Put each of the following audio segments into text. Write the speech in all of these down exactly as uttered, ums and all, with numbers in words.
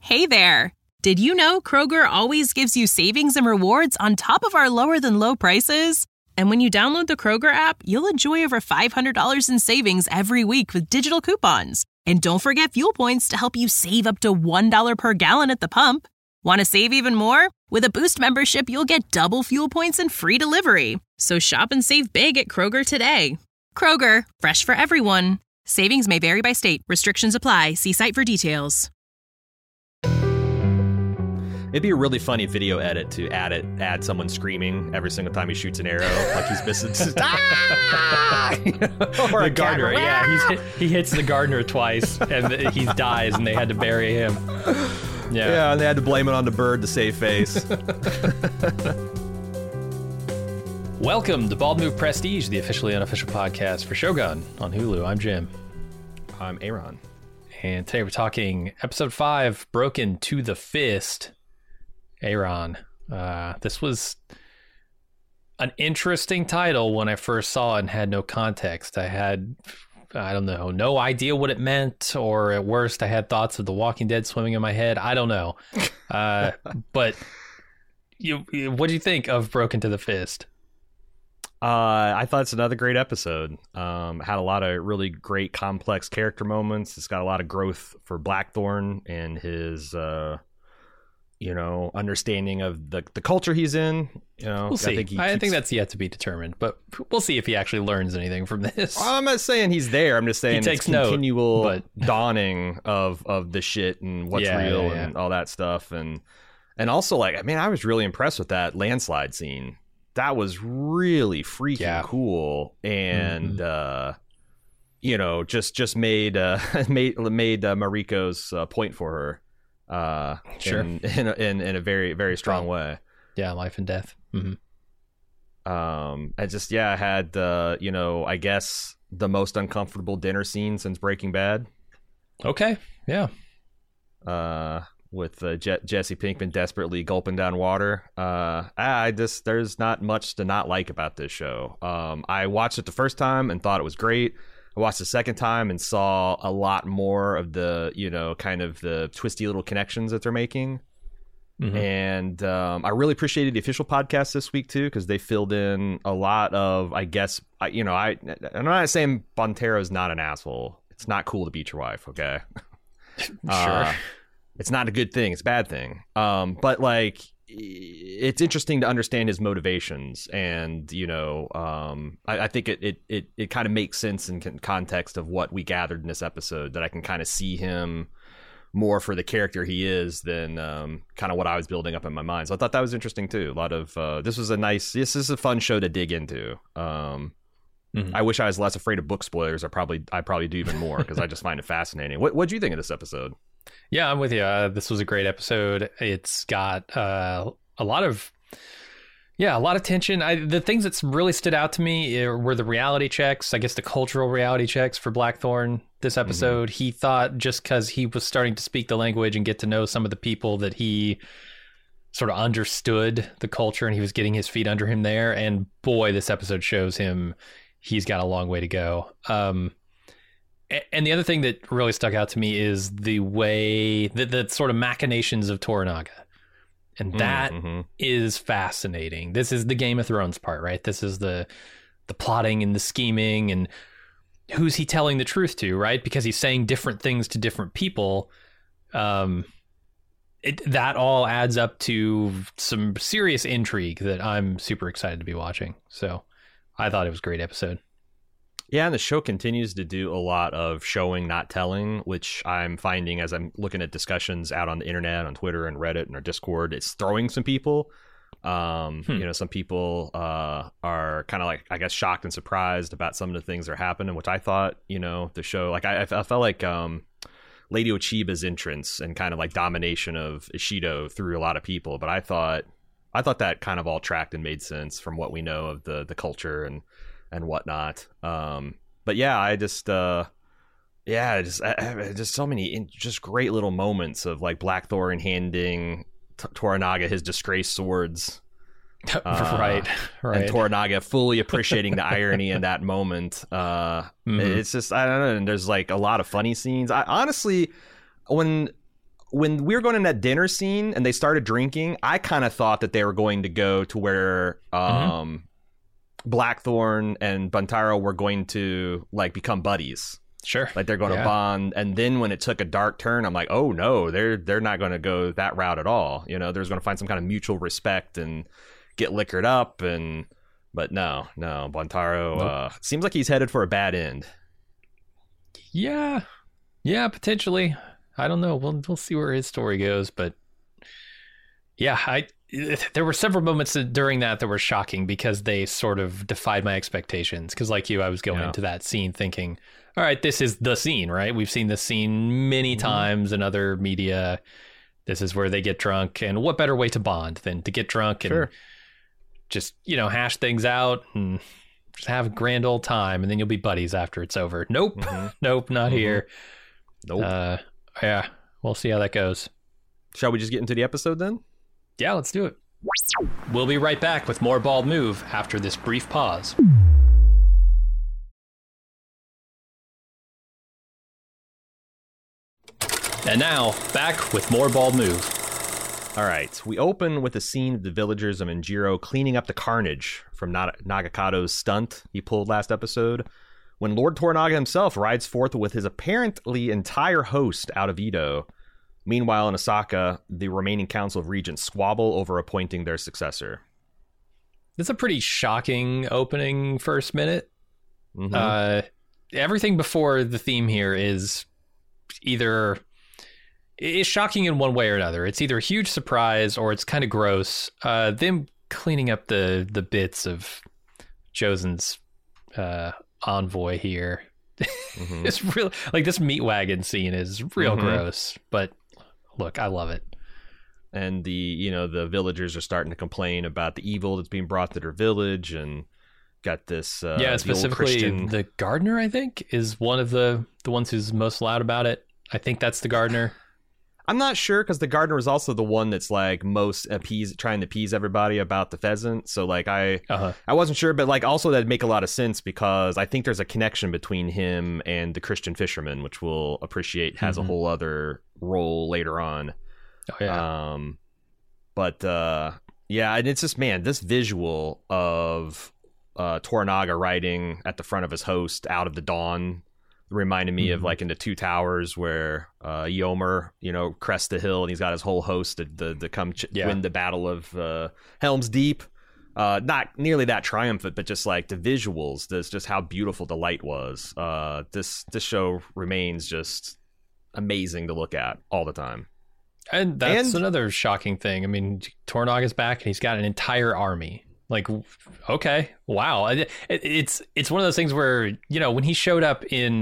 Hey there! Did you know Kroger always gives you savings and rewards on top of our lower-than-low prices? And when you download the Kroger app, you'll enjoy over five hundred dollars in savings every week with digital coupons. And don't forget fuel points to help you save up to one dollar per gallon at the pump. Want to save even more? With a Boost membership, you'll get double fuel points and free delivery. So shop and save big at Kroger today. Kroger, fresh for everyone. Savings may vary by state. Restrictions apply. See site for details. It'd be a really funny video edit to add it, add someone screaming every single time he shoots an arrow, like he's missing. Ah! Or a gardener, yeah, he's hit, he hits the gardener twice, and he dies, and they had to bury him. Yeah, yeah, and they had to blame it on the bird to save face. Welcome to Bald Move Prestige, the officially unofficial podcast for Shogun on Hulu. I'm Jim. I'm Aaron. And today we're talking episode five, Broken to the Fist. Aaron, uh, this was an interesting title when I first saw it and had no context. I had, I don't know, no idea what it meant, or at worst, I had thoughts of The Walking Dead swimming in my head. I don't know. Uh, but you, you, what do you think of Broken to the Fist? Uh, I thought it's another great episode. Um, had a lot of really great, complex character moments. It's got a lot of growth for Blackthorn and his, uh, you know, understanding of the the culture he's in. You know, we'll see. I think, he I keeps... think that's yet to be determined, but we'll see if he actually learns anything from this. I'm not saying he's there. I'm just saying he takes it's continual note, but... dawning of of the shit and what's yeah, real yeah, yeah. and all that stuff. And and also, like, I mean, I was really impressed with that landslide scene. That was really freaking yeah. cool, and mm-hmm. uh, you know, just just made uh, made made uh, Mariko's uh, point for her. Uh, sure. In in a, in, in a very very strong way. Yeah, life and death. Mm-hmm. Um, I just yeah, I had uh, you know, I guess the most uncomfortable dinner scene since Breaking Bad. Okay. Yeah. Uh, with uh, Je- Jesse Pinkman desperately gulping down water. Uh, I just there's not much to not like about this show. Um, I watched it the first time and thought it was great. I watched the second time and saw a lot more of the, you know, kind of the twisty little connections that they're making. Mm-hmm. And um, I really appreciated the official podcast this week, too, because they filled in a lot of, I guess, I, you know, I, I'm not saying Bontero's not an asshole. It's not cool to beat your wife, okay? Sure. Uh, it's not a good thing. It's a bad thing. Um, but, like, it's interesting to understand his motivations, and you know, um, I, I think it it it, it kind of makes sense in context of what we gathered in this episode. That I can kind of see him more for the character he is than um, kind of what I was building up in my mind. So I thought that was interesting too. A lot of uh, this was a nice. This is a fun show to dig into. Um, mm-hmm. I wish I was less afraid of book spoilers. I probably I probably do even more because I just find it fascinating. What what do you think of this episode? Yeah, I'm with you. Uh, this was a great episode. It's got uh, a lot of, yeah, a lot of tension. I, the things that really stood out to me were the reality checks, I guess the cultural reality checks for Blackthorn this episode. Mm-hmm. He thought just because he was starting to speak the language and get to know some of the people that he sort of understood the culture, and he was getting his feet under him there. And boy, this episode shows him he's got a long way to go. Um, And the other thing that really stuck out to me is the way, the, the sort of machinations of Toranaga. And that mm-hmm. is fascinating. This is the Game of Thrones part, right? This is the the plotting and the scheming, and who's he telling the truth to, right? Because he's saying different things to different people. Um, it, that all adds up to some serious intrigue that I'm super excited to be watching. So I thought it was a great episode. Yeah, and the show continues to do a lot of showing, not telling, which I'm finding as I'm looking at discussions out on the internet, on Twitter and Reddit and our Discord. It's throwing some people. Um, hmm. You know, some people uh, are kind of like, I guess, shocked and surprised about some of the things that are happening, which I thought, you know, the show, like I, I felt like um, Lady Ochiba's entrance and kind of like domination of Ishido threw a lot of people. But I thought, I thought that kind of all tracked and made sense from what we know of the the culture and and whatnot. Um, but yeah, I just, uh, yeah, just, I, just so many, in, just great little moments of like Blackthorn handing T- Toranaga his disgraced swords. Uh, right, right. And Toranaga fully appreciating the irony in that moment. Uh, mm-hmm. It's just, I don't know. And there's like a lot of funny scenes. I honestly, when, when we were going in that dinner scene and they started drinking, I kind of thought that they were going to go to where um, mm-hmm. Blackthorn and Buntaro were going to like become buddies. Sure. Like they're going yeah. to bond. And then when it took a dark turn, I'm like, oh no, they're they're not going to go that route at all. You know, they're going to find some kind of mutual respect and get liquored up. And but no, no, Buntaro nope. uh, seems like he's headed for a bad end. Yeah, yeah, potentially. I don't know. We'll we'll see where his story goes, but yeah, I there were several moments during that that were shocking because they sort of defied my expectations. Because like you, I was going yeah. into that scene thinking, all right, this is the scene, right? We've seen this scene many mm-hmm. times in other media. This is where they get drunk, and what better way to bond than to get drunk and sure. just, you know, hash things out and just have a grand old time, and then you'll be buddies after it's over. Nope, mm-hmm. nope, not mm-hmm. here. Nope. Uh, yeah, we'll see how that goes. Shall we just get into the episode then? Yeah, let's do it. We'll be right back with more Bald Move after this brief pause. And now, back with more Bald Move. All right, we open with a scene of the villagers of Manjiro cleaning up the carnage from Nagakato's stunt he pulled last episode, when Lord Toranaga himself rides forth with his apparently entire host out of Edo. Meanwhile, in Osaka, the remaining Council of Regents squabble over appointing their successor. It's a pretty shocking opening first minute. Mm-hmm. Uh, everything before the theme here is either is shocking in one way or another. It's either a huge surprise or it's kind of gross. Uh, them cleaning up the the bits of Jozen's uh, envoy here. Mm-hmm. It's real, like this meat wagon scene is real mm-hmm. gross, but look, I love it. And the, you know, the villagers are starting to complain about the evil that's being brought to their village, and got this uh, yeah, the specifically Christian... the gardener, I think, is one of the the ones who's most loud about it. I think that's the gardener. I'm not sure, because the gardener was also the one that's like most appease, trying to appease everybody about the pheasant. So like I, uh-huh. I wasn't sure, but like also that'd make a lot of sense because I think there's a connection between him and the Christian fisherman, which we'll appreciate has mm-hmm. a whole other role later on. Oh yeah. Um, but uh, yeah, and it's just, man, this visual of uh, Toranaga riding at the front of his host out of the dawn reminded me mm-hmm. of like in the Two Towers where uh, Yomer, you know, crests the hill and he's got his whole host to, to, to come ch- yeah. win the battle of uh, Helm's Deep. Uh, not nearly that triumphant, but just like the visuals, this just how beautiful the light was. Uh, this this show remains just amazing to look at all the time. And that's and, another shocking thing. I mean, Toranaga's back and he's got an entire army. Like, okay, wow. It, it's it's one of those things where, you know, when he showed up in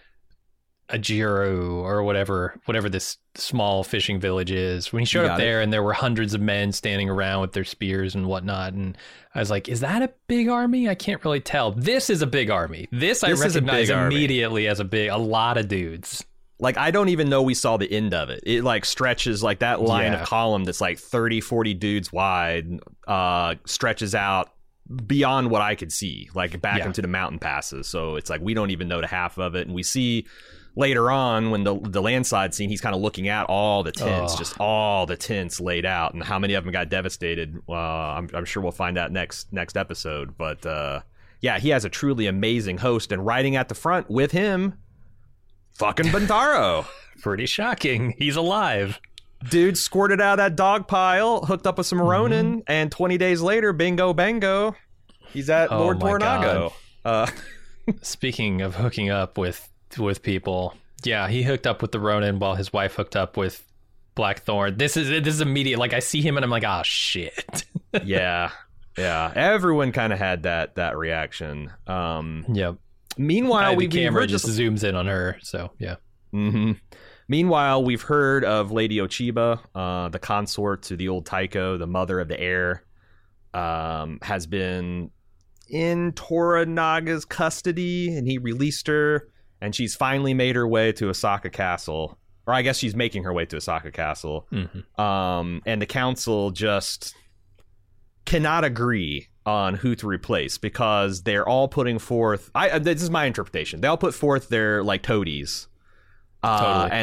Ajiro or whatever, whatever this small fishing village is, when he showed up there it. and there were hundreds of men standing around with their spears and whatnot, and I was like, is that a big army? I can't really tell. This is a big army. This, this I recognize immediately army. as a big, a lot of dudes. Like, I don't even know we saw the end of it. It, like, stretches, like, that line yeah. of column that's, like, thirty, forty dudes wide, uh, stretches out beyond what I could see, like, back yeah. into the mountain passes. So it's like, we don't even know the half of it. And we see later on, when the the landside scene, he's kind of looking at all the tents, oh. just all the tents laid out, and how many of them got devastated. Uh, I'm, I'm sure we'll find out next next episode. But, uh, yeah, he has a truly amazing host, and riding at the front with him... fucking Buntaro. Pretty shocking. He's alive. Dude squirted out of that dog pile, hooked up with some Ronin, mm-hmm. and twenty days later, bingo bango, he's at oh Lord Toranaga. Uh, Speaking of hooking up with with people, yeah, he hooked up with the Ronin while his wife hooked up with Blackthorn. This is this is immediate. Like, I see him and I'm like, oh shit. yeah, yeah. Everyone kind of had that that reaction. Um, yep. Meanwhile, the we camera just the... zooms in on her, so yeah. Mm-hmm. Meanwhile, we've heard of Lady Ochiba, uh, the consort to the old Taiko, the mother of the heir, um, has been in Toranaga's custody, and he released her, and she's finally made her way to Osaka Castle, or I guess she's making her way to Osaka Castle. Mm-hmm. Um, and the council just cannot agree on who to replace, because they're all putting forth, I this is my interpretation, they all put forth their like toadies, uh, totally. and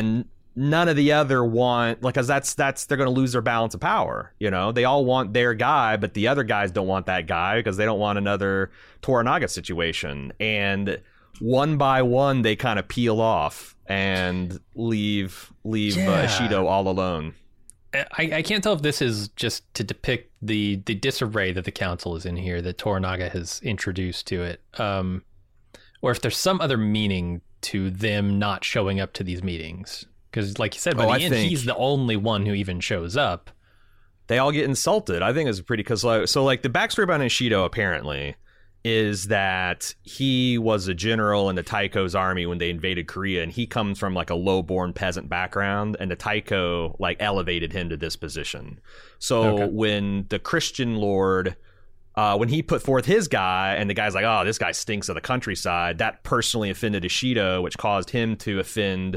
none of the other want, like, because that's that's they're going to lose their balance of power. You know, they all want their guy, but the other guys don't want that guy because they don't want another Toranaga situation. And one by one, they kind of peel off and leave leave Yeah. uh, Ishido all alone. I, I can't tell if this is just to depict the the disarray that the council is in here, that Toranaga has introduced to it, um, or if there's some other meaning to them not showing up to these meetings. Because, like you said, by Oh, the I end, think- he's the only one who even shows up. They all get insulted. I think it's pretty because like so like the backstory about Ishido apparently is that he was a general in the Taiko's army when they invaded Korea, and he comes from like a low-born peasant background, and the Taiko like elevated him to this position. So Okay. when the Christian lord, uh, when he put forth his guy, and the guy's like, oh, this guy stinks of the countryside, that personally offended Ishido, which caused him to offend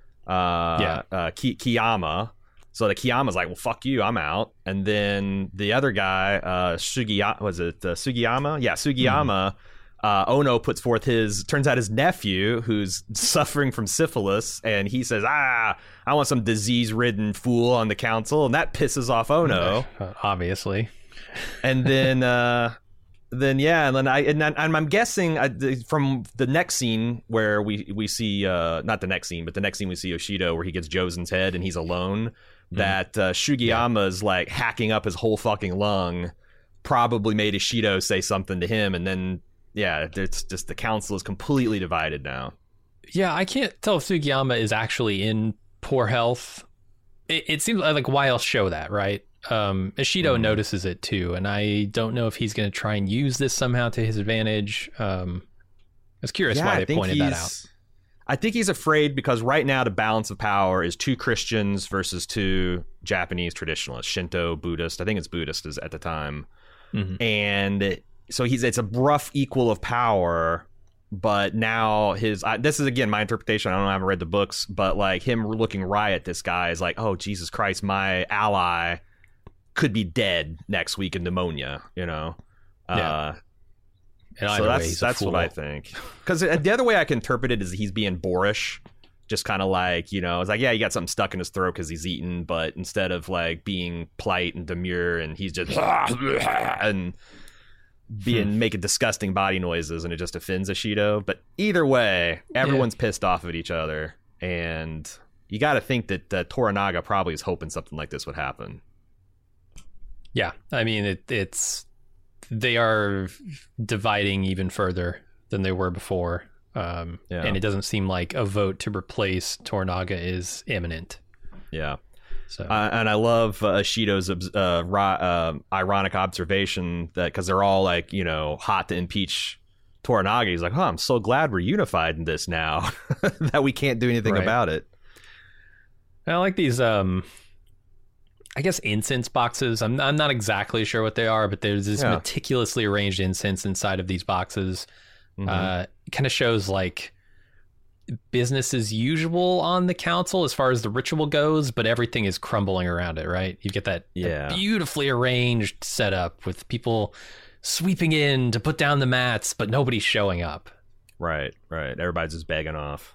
uh, Yeah. uh, Ki- Kiyama. So the Kiyama's like, well, fuck you, I'm out. And then the other guy, uh, Sugiyama, was it uh, Sugiyama? Yeah, Sugiyama. Uh, Ono puts forth his, turns out his nephew, who's suffering from syphilis, and he says, ah, I want some disease-ridden fool on the council, and that pisses off Ono. Uh, obviously. And then, uh, then yeah, and then I and, I, and I'm guessing uh, the, from the next scene where we we see, uh, not the next scene, but the next scene we see Yoshido where he gets Josen's head and he's alone. That uh, Sugiyama's like hacking up his whole fucking lung probably made Ishido say something to him, and then yeah, it's just the council is completely divided now. Yeah, I can't tell if Sugiyama is actually in poor health. It, it seems like, why else show that, right? Um, Ishido Mhm. notices it too, and I don't know if he's going to try and use this somehow to his advantage. Um, I was curious Yeah, why I they think pointed that out. he's- I think he's afraid because right now the balance of power is two Christians versus two Japanese traditionalists, Shinto, Buddhist. I think it's Buddhist is at the time. Mhm. And so he's it's a rough equal of power, but now his I, this is again my interpretation. I don't know, I haven't read the books, but like him looking right at this guy is like, oh Jesus Christ, my ally could be dead next week in pneumonia, you know. Yeah. Uh, And so either way, that's he's a that's what fool. I think. Because the other way I can interpret it is he's being boorish, just kind of like, you know, it's like, yeah, you got something stuck in his throat because he's eaten, but instead of like being polite and demure, and he's just and being making disgusting body noises, and it just offends Ishido. But either way, everyone's pissed off at each other, and you got to think that uh, Toranaga probably is hoping something like this would happen. Yeah, I mean, it, it's they are dividing even further than they were before, um, Yeah. and it doesn't seem like a vote to replace Toranaga is imminent. Yeah. So Uh, and I love uh, Ishido's uh, ro- uh, ironic observation that because they're all like, you know, hot to impeach Toranaga. He's like, oh, I'm so glad we're unified in this now that we can't do anything Right. about it. I like these. Um, I guess incense boxes. I'm I'm not exactly sure what they are, but there's this Yeah. meticulously arranged incense inside of these boxes. Mhm. Uh, kind of shows like business as usual on the council as far as the ritual goes, but everything is crumbling around it, right? You get that, that Yeah. beautifully arranged setup with people sweeping in to put down the mats, but nobody's showing up. Right, right. Everybody's just begging off.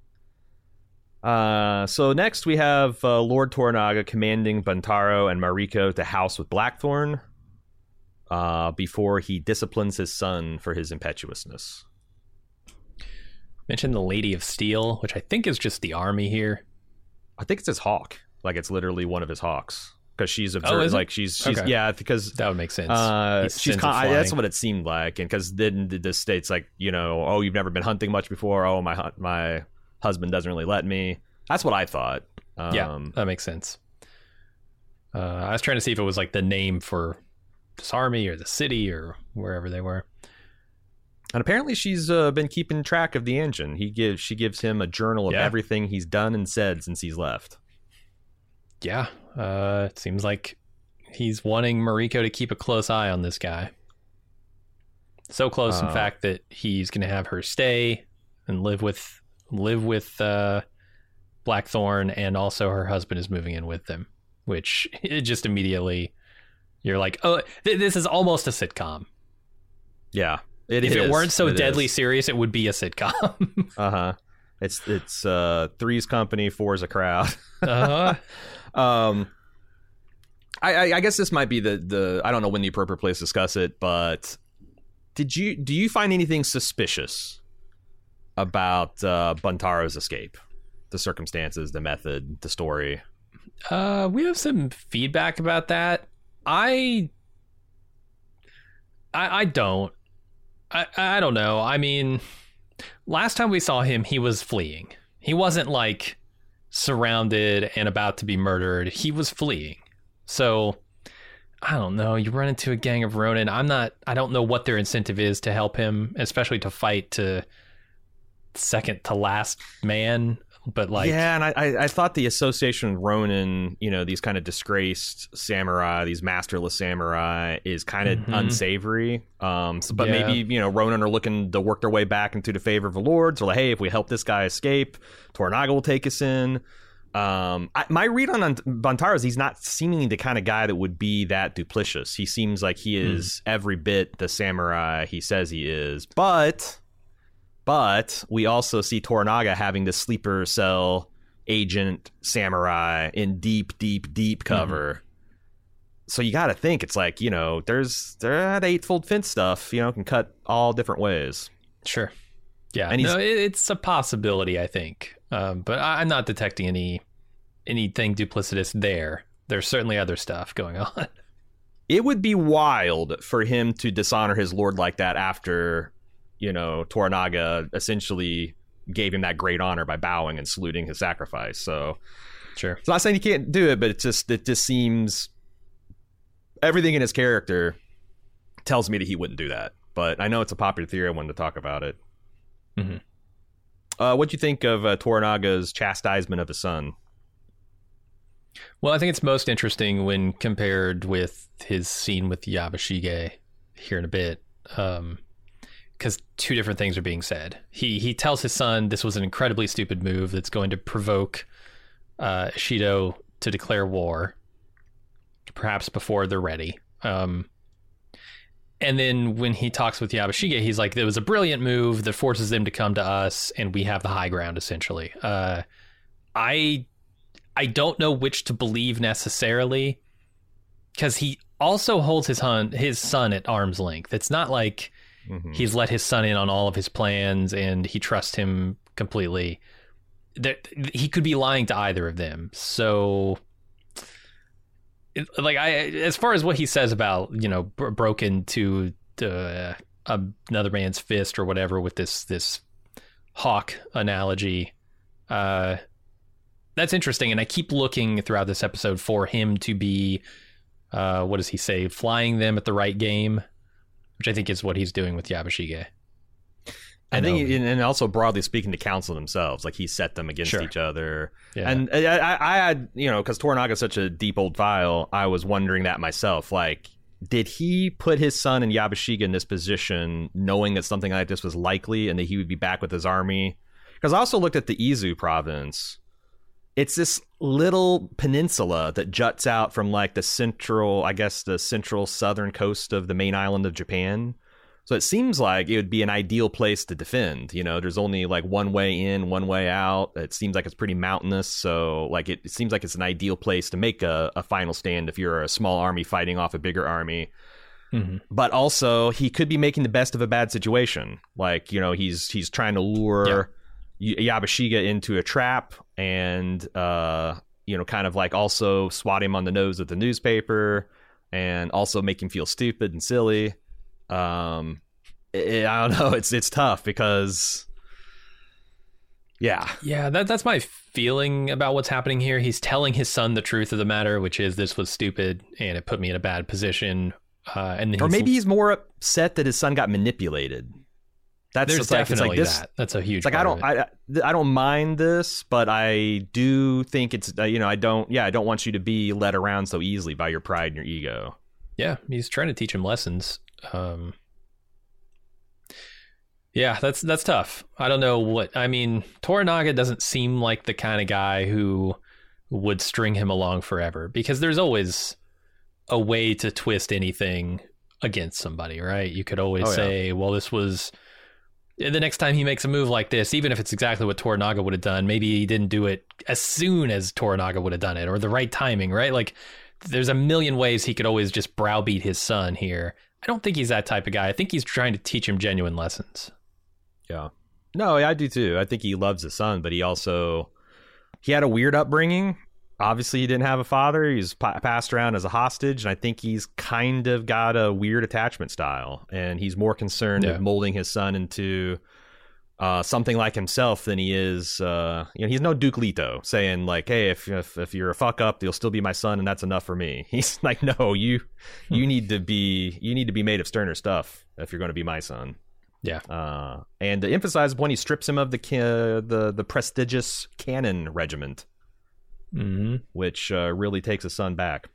Uh, so next we have uh, Lord Toranaga commanding Buntaro and Mariko to house with Blackthorn uh, before he disciplines his son for his impetuousness. Mentioned the Lady of Steel, which I think is just the army here. I think it's his hawk. Like it's literally one of his hawks because she's Oh, observed. is it? like she's she's Okay. yeah because That would make sense. uh He she's sends it con- I, that's flying. what it seemed like, and because then the, the state's like, you know, oh, you've never been hunting much before. Oh, my hu- my husband doesn't really let me. That's what I thought. Um, Yeah, that makes sense. Uh, I was trying to see if it was like the name for this army or the city or wherever they were. And apparently she's uh, been keeping track of the engine. He gives she gives him a journal of Yeah. everything he's done and said since he's left. Yeah, uh, it seems like he's wanting Mariko to keep a close eye on this guy. So close, in Uh, fact, that he's going to have her stay and live with live with uh, Blackthorn, and also her husband is moving in with them. Which it just immediately you're like, oh, th- this is almost a sitcom. Yeah, it if is. it weren't so It deadly is. serious, it would be a sitcom. Uh huh. It's it's uh, three's company, four's a crowd. uh-huh. um, I, I I guess this might be the the I don't know when the appropriate place to discuss it, but did you do you find anything suspicious about uh, Buntaro's escape? The circumstances, the method, the story. Uh, we have some feedback about that. I, I, I don't. I, I don't know. I mean, last time we saw him, he was fleeing. He wasn't like surrounded and about to be murdered. He was fleeing. So I don't know. You run into a gang of Ronin. I'm not. I don't know what their incentive is to help him, especially to fight to second to last man. But like, yeah, and I, I thought the association with Ronin, you know, these kind of disgraced samurai, these masterless samurai, is kind of mm-hmm. unsavory. Um, so, but yeah. maybe, you know, Ronin are looking to work their way back into the favor of the lords. Or like, hey, if we help this guy escape, Toranaga will take us in. Um, I, my read on Buntaro is he's not seemingly the kind of guy that would be that duplicitous. He seems like he is mm. every bit the samurai he says he is, but. But we also see Toranaga having this sleeper cell agent samurai in deep, deep, deep cover. Mm-hmm. So you got to think it's like, you know, there's there that eightfold fence stuff, you know, can cut all different ways. Sure. Yeah. And no, it's a possibility, I think. Um, but I'm not detecting any anything duplicitous there. There's certainly other stuff going on. It would be wild for him to dishonor his lord like that after... You know, Toranaga essentially gave him that great honor by bowing and saluting his sacrifice. So, sure. It's not saying you can't do it, but it just it just seems everything in his character tells me that he wouldn't do that. But I know it's a popular theory. I wanted to talk about it. Mm-hmm. Uh, what do you think of uh, Toranaga's chastisement of his son? Well, I think it's most interesting when compared with his scene with Yabashige here in a bit. Um, Because two different things are being said. He he tells his son this was an incredibly stupid move that's going to provoke uh, Ishido to declare war, perhaps before they're ready. Um, and then when he talks with Yabashige, he's like, it was a brilliant move that forces them to come to us, and we have the high ground, essentially. Uh, I I don't know which to believe necessarily, because he also holds his, hun- his son at arm's length. It's not like... Mm-hmm. He's let his son in on all of his plans and he trusts him completely. There, he could be lying to either of them. So, it, like, I, as far as what he says about, you know, bro- broken to uh, another man's fist or whatever with this this hawk analogy, uh, that's interesting. And I keep looking throughout this episode for him to be, uh, what does he say, flying them at the right game. Which I think is what he's doing with Yabashige. I, I think, and also broadly speaking, to counsel themselves, like he set them against sure. each other. Yeah. And I, I, I had, you know, because Toranaga is such a deep old file, I was wondering that myself. Like, did he put his son and Yabashige in this position, knowing that something like this was likely and that he would be back with his army? Because I also looked at the Izu province. It's this little peninsula that juts out from like the central, I guess the central southern coast of the main island of Japan. So it seems like it would be an ideal place to defend. You know, there's only like one way in, one way out. It seems like it's pretty mountainous. So like it, it seems like it's an ideal place to make a, a final stand if you're a small army fighting off a bigger army. Mm-hmm. But also he could be making the best of a bad situation. Like, you know, he's he's trying to lure... Yeah. Yabashige into a trap and uh you know kind of like also swat him on the nose with the newspaper and also make him feel stupid and silly. um it, I don't know, it's it's tough because yeah yeah that that's my feeling about what's happening here. He's telling his son the truth of the matter, which is this was stupid and it put me in a bad position, uh and then or maybe he's more upset that his son got manipulated. That's There's like, definitely like this, that. That's a huge. It's like part I don't, of it. I, I don't mind this, but I do think it's, uh, you know, I don't, yeah, I don't want you to be led around so easily by your pride and your ego. Yeah, he's trying to teach him lessons. Um, yeah, that's that's tough. I don't know what I mean. Toranaga doesn't seem like the kind of guy who would string him along forever, because there's always a way to twist anything against somebody, right? You could always oh, say, yeah. well, this was the next time he makes a move like this, even if it's exactly what Toranaga would have done, maybe he didn't do it as soon as Toranaga would have done it, or the right timing, right? Like, there's a million ways he could always just browbeat his son here. I don't think he's that type of guy. I think he's trying to teach him genuine lessons. Yeah. No, I do too. I think he loves his son, but he also, he had a weird upbringing. Obviously, he didn't have a father. He was pa- passed around as a hostage, and I think he's kind of got a weird attachment style, and he's more concerned Yeah. with molding his son into uh, something like himself than he is. Uh, you know, he's no Duke Leto saying like, "Hey, if, if if you're a fuck up, you'll still be my son, and that's enough for me." He's like, "No, you you need to be you need to be made of sterner stuff if you're going to be my son." Yeah. Uh, and to emphasize when he strips him of the ca- the the prestigious Cannon Regiment. Mm-hmm. Which uh, really takes his son back.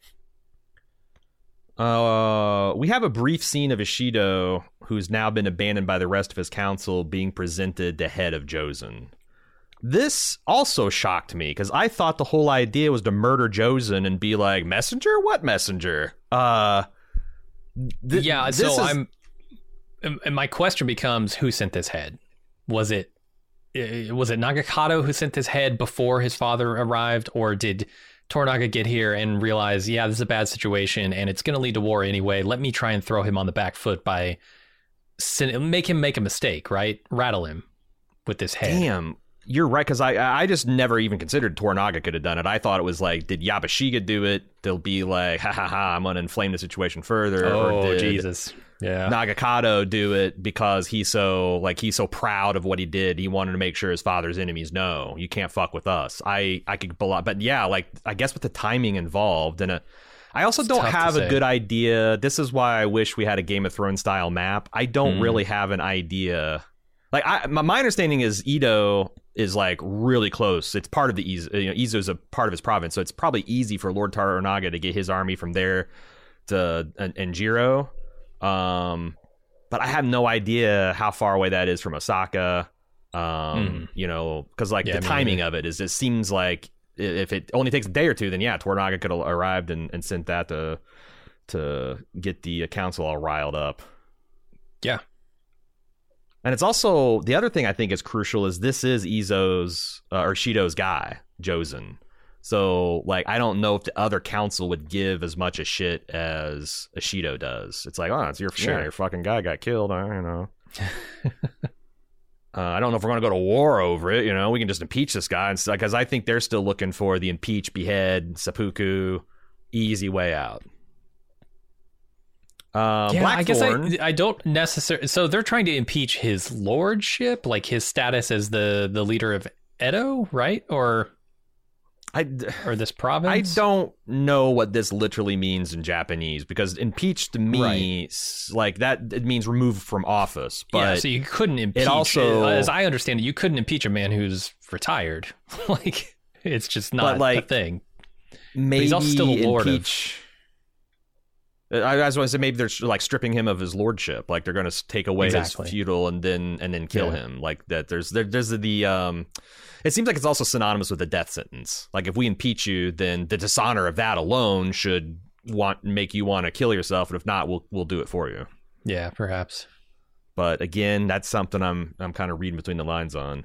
Uh, we have a brief scene of Ishido, who's now been abandoned by the rest of his council, being presented the head of Jozen. This also shocked me, because I thought the whole idea was to murder Jozen and be like, messenger? What messenger? Uh, th- yeah, this so is- I'm... And my question becomes, who sent this head? Was it Was it Nagakado who sent this head before his father arrived, or did Toranaga get here and realize, yeah, this is a bad situation and it's going to lead to war anyway? Let me try and throw him on the back foot by send, make him make a mistake, right? Rattle him with this head. Damn, you're right, because I I just never even considered Toranaga could have done it. I thought it was like, did Yabashiga do it? They'll be like, ha ha ha, I'm going to inflame the situation further. Oh, or did Jesus. Yeah. Nagakado do it because he's so like he's so proud of what he did. He wanted to make sure his father's enemies know you can't fuck with us. I I could, but yeah, like I guess with the timing involved, and a, I also It's don't tough to have a say. good idea. This is why I wish we had a Game of Thrones style map. I don't Mm. really have an idea. Like I, my, my understanding is Edo is like really close. It's part of the Izo. You know, Izo's a part of his province, so it's probably easy for Lord Toranaga to get his army from there to uh, Enjiro. Um, but I have no idea how far away that is from Osaka. Um, Mm. you know, because like Yeah, the me timing neither. of it is, it seems like i- if it only takes a day or two, then yeah, Toranaga could have arrived and, and sent that to to get the council all riled up. Yeah. And it's also, the other thing I think is crucial is this is Izo's uh, or Shido's guy, Jozen. So, like, I don't know if the other council would give as much a shit as Ishido does. It's like, oh, it's your, Sure. yeah, your fucking guy got killed. I don't know. uh, I don't know if we're going to go to war over it. You know, we can just impeach this guy. Because I think they're still looking for the impeach, behead, seppuku, easy way out. Uh, yeah, I guess Blackthorn. I, I don't necessarily. So they're trying to impeach his lordship, like his status as the, the leader of Edo, right? Or I, or this I province? don't know what this literally means in Japanese, because impeach to me, Right. s- like that, it means removed from office. But yeah, so you couldn't impeach. also- uh, as I understand it, you couldn't impeach a man who's retired. Like, it's just not But, like, a thing. maybe he's also still a lord of- impeach. I I just want to say maybe they're like stripping him of his lordship, like they're going to take away Exactly. his feudal and then and then kill Yeah. him, like that. There's there, there's the um, it seems like it's also synonymous with the death sentence. Like if we impeach you, then the dishonor of that alone should want make you want to kill yourself, and if not, we'll we'll do it for you. Yeah, perhaps. But again, that's something I'm I'm kind of reading between the lines on.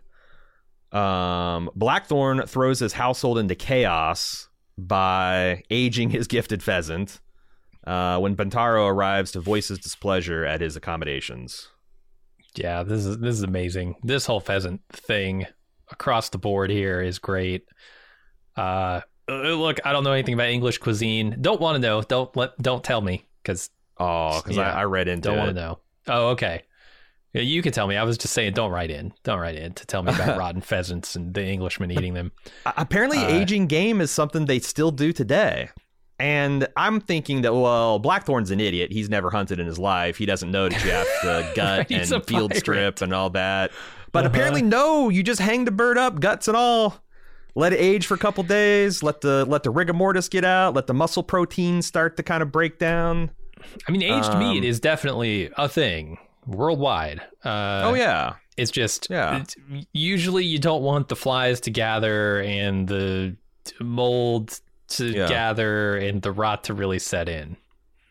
Um, Blackthorn throws his household into chaos by aging his gifted pheasant. Uh, when Bentaro arrives to voice his displeasure at his accommodations. Yeah, this is this is amazing. This whole pheasant thing across the board here is great. Uh, uh, look, I don't know anything about English cuisine. Don't want to know. Don't let. Don't tell me, because Oh, because Yeah, I, I read into don't it. want to know. Oh, okay. Yeah, you can tell me. I was just saying, don't write in. Don't write in to tell me about rotten pheasants and the Englishmen eating them. A- Apparently, Uh, aging game is something they still do today. And I'm thinking that, well, Blackthorn's an idiot. He's never hunted in his life. He doesn't know that you have to gut He's and a field pirate. strip and all that. But Uh-huh. apparently, no. You just hang the bird up, guts and all. Let it age for a couple days. Let the let the rigor mortis get out. Let the muscle proteins start to kind of break down. I mean, aged Um, meat is definitely a thing worldwide. Uh, oh yeah, It's just, Yeah. it's, usually you don't want the flies to gather and the mold to Yeah. gather and the rot to really set in.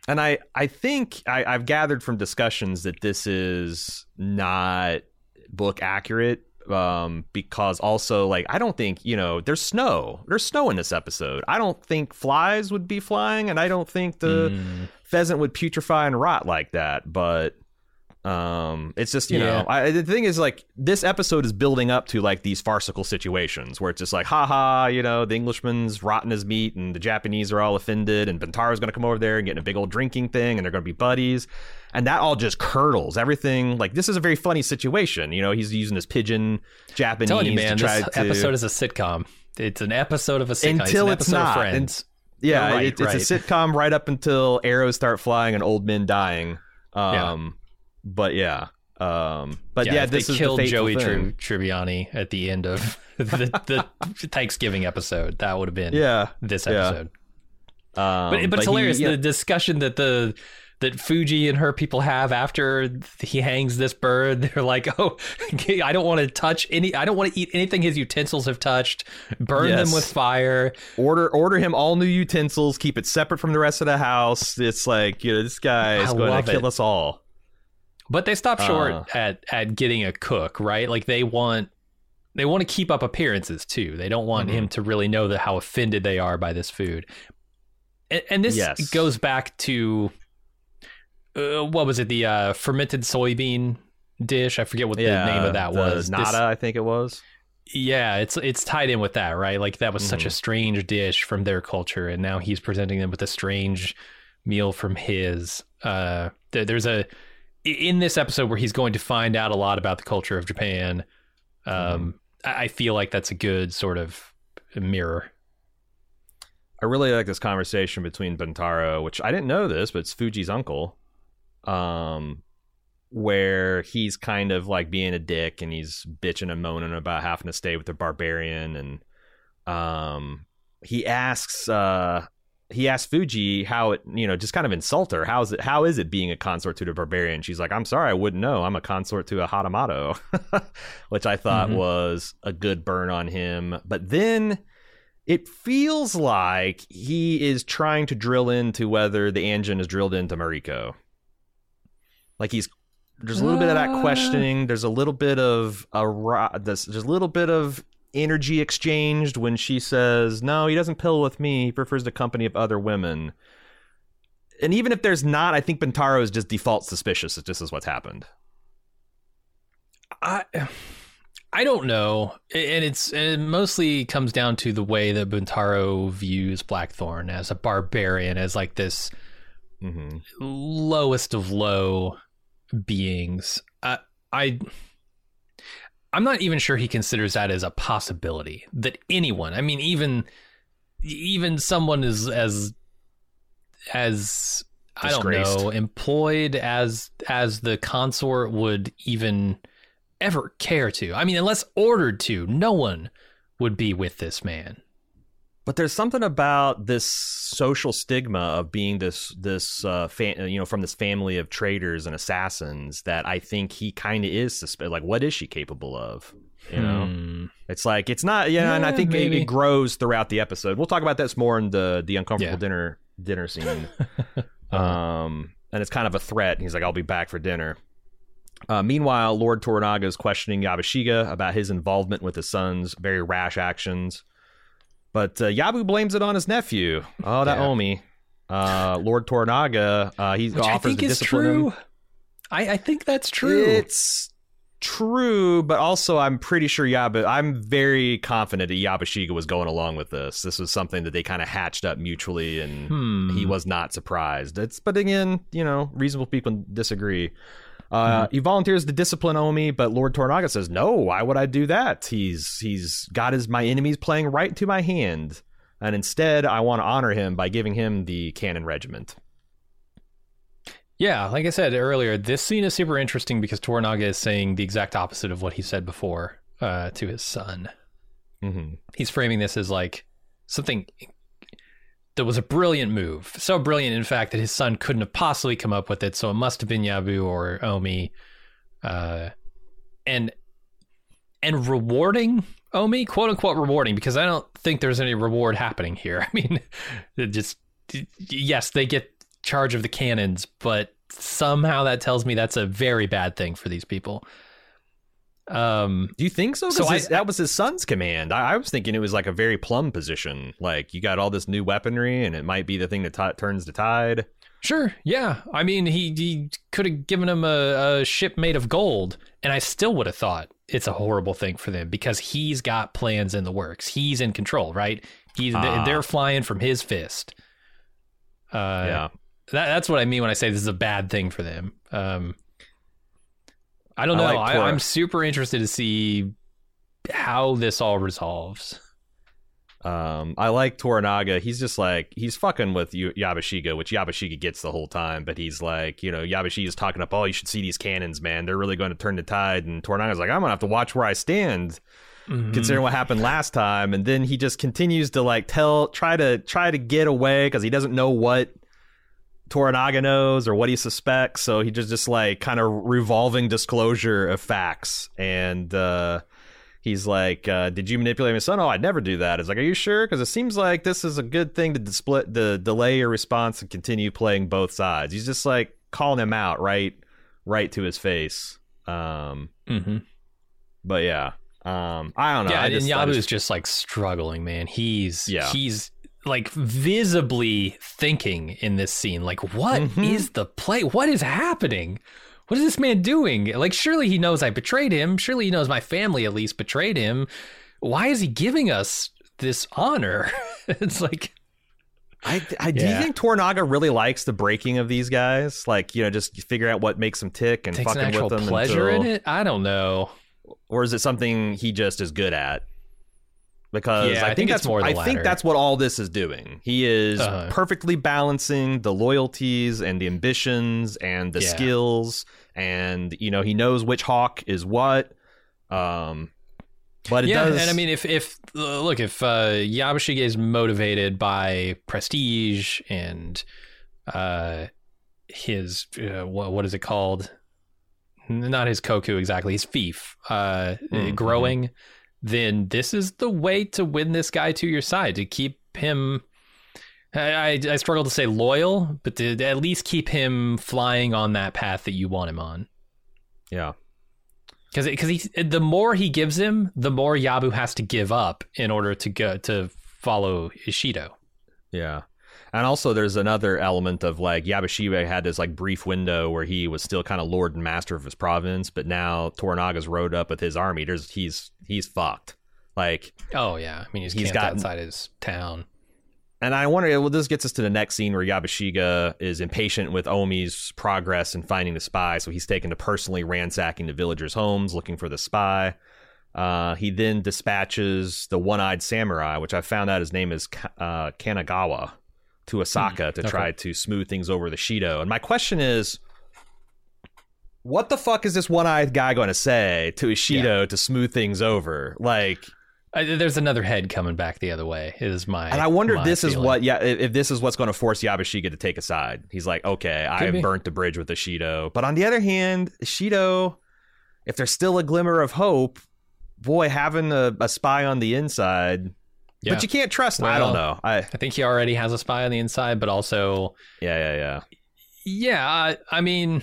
And I, I think I, I've gathered from discussions that this is not book accurate, um, because also, like, I don't think, you know, there's snow. There's snow in this episode. I don't think flies would be flying, and I don't think the mm. pheasant would putrefy and rot like that. But um, it's just, you yeah. know, I, the thing is, like, this episode is building up to, like, these farcical situations where it's just like, haha, you know, the Englishman's rotten his meat and the Japanese are all offended and Buntaro's going to come over there and get in a big old drinking thing and they're going to be buddies. And that all just curdles everything. Like, this is a very funny situation. You know, he's using his pigeon Japanese I'm telling you, man, to try this to... episode is a sitcom. It's an episode of a sitcom. Until it's, it's not. Friends. And, yeah, right, it, right. it's a sitcom right up until arrows start flying and old men dying. Um, yeah. But yeah. Um, but yeah, yeah this they is killed the Joey thing. Tri- Tribbiani at the end of the, the Thanksgiving episode. That would have been yeah, this episode. Yeah. Um, but, but, but it's he, hilarious yeah. the discussion that the that Fuji and her people have after he hangs this bird. They're like, oh, I don't want to touch any. I don't want to eat anything his utensils have touched. Burn yes. them with fire. Order order him all new utensils. Keep it separate from the rest of the house. It's like, you know, this guy is I going to kill it. us all. But they stop short uh, at, at getting a cook, right? Like they want they want to keep up appearances too. They don't want mm-hmm. him to really know that how offended they are by this food. And, and this yes. goes back to uh, what was it? The uh, fermented soybean dish. I forget what yeah, the name of that was. Nada, this, I think it was. Yeah, it's it's tied in with that, right? Like that was mm-hmm. such a strange dish from their culture, and now he's presenting them with a strange meal from his. Uh, there, there's a in this episode where he's going to find out a lot about the culture of Japan. Um, mm-hmm. I, I feel like that's a good sort of mirror. I really like this conversation between Buntaro, which I didn't know this, but it's Fuji's uncle, um, where he's kind of like being a dick and he's bitching and moaning about having to stay with the barbarian. And um, he asks, uh, he asks Fuji how it, you know, just kind of insult her. How is it, how is it being a consort to the barbarian? She's like, I'm sorry, I wouldn't know. I'm a consort to a Hatamoto, which I thought mm-hmm. was a good burn on him. But then it feels like he is trying to drill into whether the Anjin is drilled into Mariko. Like he's, there's a little uh... bit of that questioning. There's a little bit of a, there's a little bit of energy exchanged when she says, no, he doesn't pill with me. He prefers the company of other women. And even if there's not, I think Buntaro is just default suspicious that this is what's happened. I... I don't know, and it's and it mostly comes down to the way that Buntaro views Blackthorn as a barbarian, as like this mm-hmm. lowest of low beings. Uh, I I'm not even sure he considers that as a possibility that anyone. I mean, even even someone as as as I don't know, employed as as the consort would even ever care to. I mean, unless ordered to, no one would be with this man. But there's something about this social stigma of being this this uh fa- you know, from this family of traitors and assassins that I think he kind of is suspe- like, what is she capable of? You know, hmm. it's like it's not. Yeah, yeah and I think it, it grows throughout the episode. We'll talk about this more in the the uncomfortable yeah. dinner dinner scene. um, and it's kind of a threat. He's like, "I'll be back for dinner." Uh, meanwhile, Lord Toranaga is questioning Yabashige about his involvement with his son's very rash actions. But uh, Yabu blames it on his nephew. Oh, that yeah. Omi. Uh, Lord Toranaga, uh, he Which offers I think to is discipline true. him. I, I think that's true. It's true, but also I'm pretty sure Yabu... I'm very confident that Yabashige was going along with this. This was something that they kind of hatched up mutually, and hmm. he was not surprised. It's, but again, you know, reasonable people disagree. Uh, mm-hmm. He volunteers to discipline Omi, but Lord Toranaga says, no, why would I do that? He's he's got his my enemies playing right to my hand. And instead, I want to honor him by giving him the Cannon Regiment. Yeah, like I said earlier, this scene is super interesting because Toranaga is saying the exact opposite of what he said before uh, to his son. Mm-hmm. He's framing this as like something that was a brilliant move. So brilliant, in fact, that his son couldn't have possibly come up with it. So it must have been Yabu or Omi. Uh, and and rewarding Omi, quote unquote rewarding, because I don't think there's any reward happening here. I mean, it just, yes, they get charge of the cannons, but somehow that tells me that's a very bad thing for these people. Um, Do you think so? So Because I- that was his son's command. I, I was thinking it was like a very plum position. Like you got all this new weaponry, and it might be the thing that t- turns the tide. Sure, yeah. I mean, he, he could have given him a, a ship made of gold, and I still would have thought it's a horrible thing for them because he's got plans in the works. He's in control, right? He's Ah. they're flying from his fist. Uh, Yeah. that, that's what I mean when I say this is a bad thing for them. Um, I don't I know. like I, Tor- I'm super interested to see how this all resolves. Um, I like Toranaga. He's just like, he's fucking with y- Yabashige, which Yabashige gets the whole time. But he's like, you know, Yabashige's talking up, oh, you should see these cannons, man. They're really going to turn the tide. And Toranaga's like, I'm going to have to watch where I stand, Mhm. considering what happened last time. And then he just continues to like tell, try to try to get away because he doesn't know what Toranaga knows or what he suspects. So he just, just like kind of revolving disclosure of facts. And, uh, he's like, uh, did you manipulate my son? Oh, I'd never do that. It's like, are you sure? Because it seems like this is a good thing to display, the delay your response and continue playing both sides. He's just like calling him out right, right to his face. Um, Mhm. but yeah, um, I don't know. Yeah, I and just, I Yabu's just- just like struggling, man. He's Yeah. he's like visibly thinking in this scene. Like, what is Mhm. the play? What is happening? What is this man doing? Like, surely he knows I betrayed him. Surely he knows my family at least betrayed him. Why is he giving us this honor? It's like, I, I do you Yeah. think Toranaga really likes the breaking of these guys? Like, you know, just figure out what makes them tick and takes an fucking actual with them pleasure until, in it. I don't know. or is it something he just is good at? Because Yeah, I, I think, think it's that's more the I think latter. that's what all this is doing. He is Uh-huh. perfectly balancing the loyalties and the ambitions and the Yeah. skills, and you know he knows which hawk is what. Um, but it yeah, does. and I mean, if if uh, look, if uh, Yabashige is motivated by prestige and uh, his uh, what what is it called? N- Not his koku exactly, his fief uh, Mhm. growing. Then this is the way to win this guy to your side, to keep him. I, I, I struggle to say loyal, but to at least keep him flying on that path that you want him on. yeah, Because because he the more he gives him, the more Yabu has to give up in order to go to follow Ishido. yeah. And also, there's another element of like Yabashige had this like brief window where he was still kind of lord and master of his province, but now Toranaga's rode up with his army. There's he's he's fucked. Like, Oh yeah, I mean he's, He's camped got- outside his town. and I wonder, well, this gets us to the next scene where Yabashige is impatient with Omi's progress in finding the spy, so he's taken to personally ransacking the villagers' homes looking for the spy. Uh, he then dispatches the one-eyed samurai, which I found out his name is Ka- uh, Kanagawa, to Osaka to okay. try to smooth things over the Shido. And my question is, what the fuck is this one-eyed guy going to say to Ishido to smooth things over? Like, Uh, there's another head coming back the other way. Is my and I wonder if my this is feeling. what, yeah, if if this is what's going to force Yabashige to take a side. He's like, okay, I Could be. burnt the bridge with Ishido, but on the other hand, Ishido, if there's still a glimmer of hope, boy, having a, a spy on the inside, Yeah. but you can't trust him. I don't Well- know. I I think he already has a spy on the inside, but also yeah, yeah, yeah. yeah. I, I mean,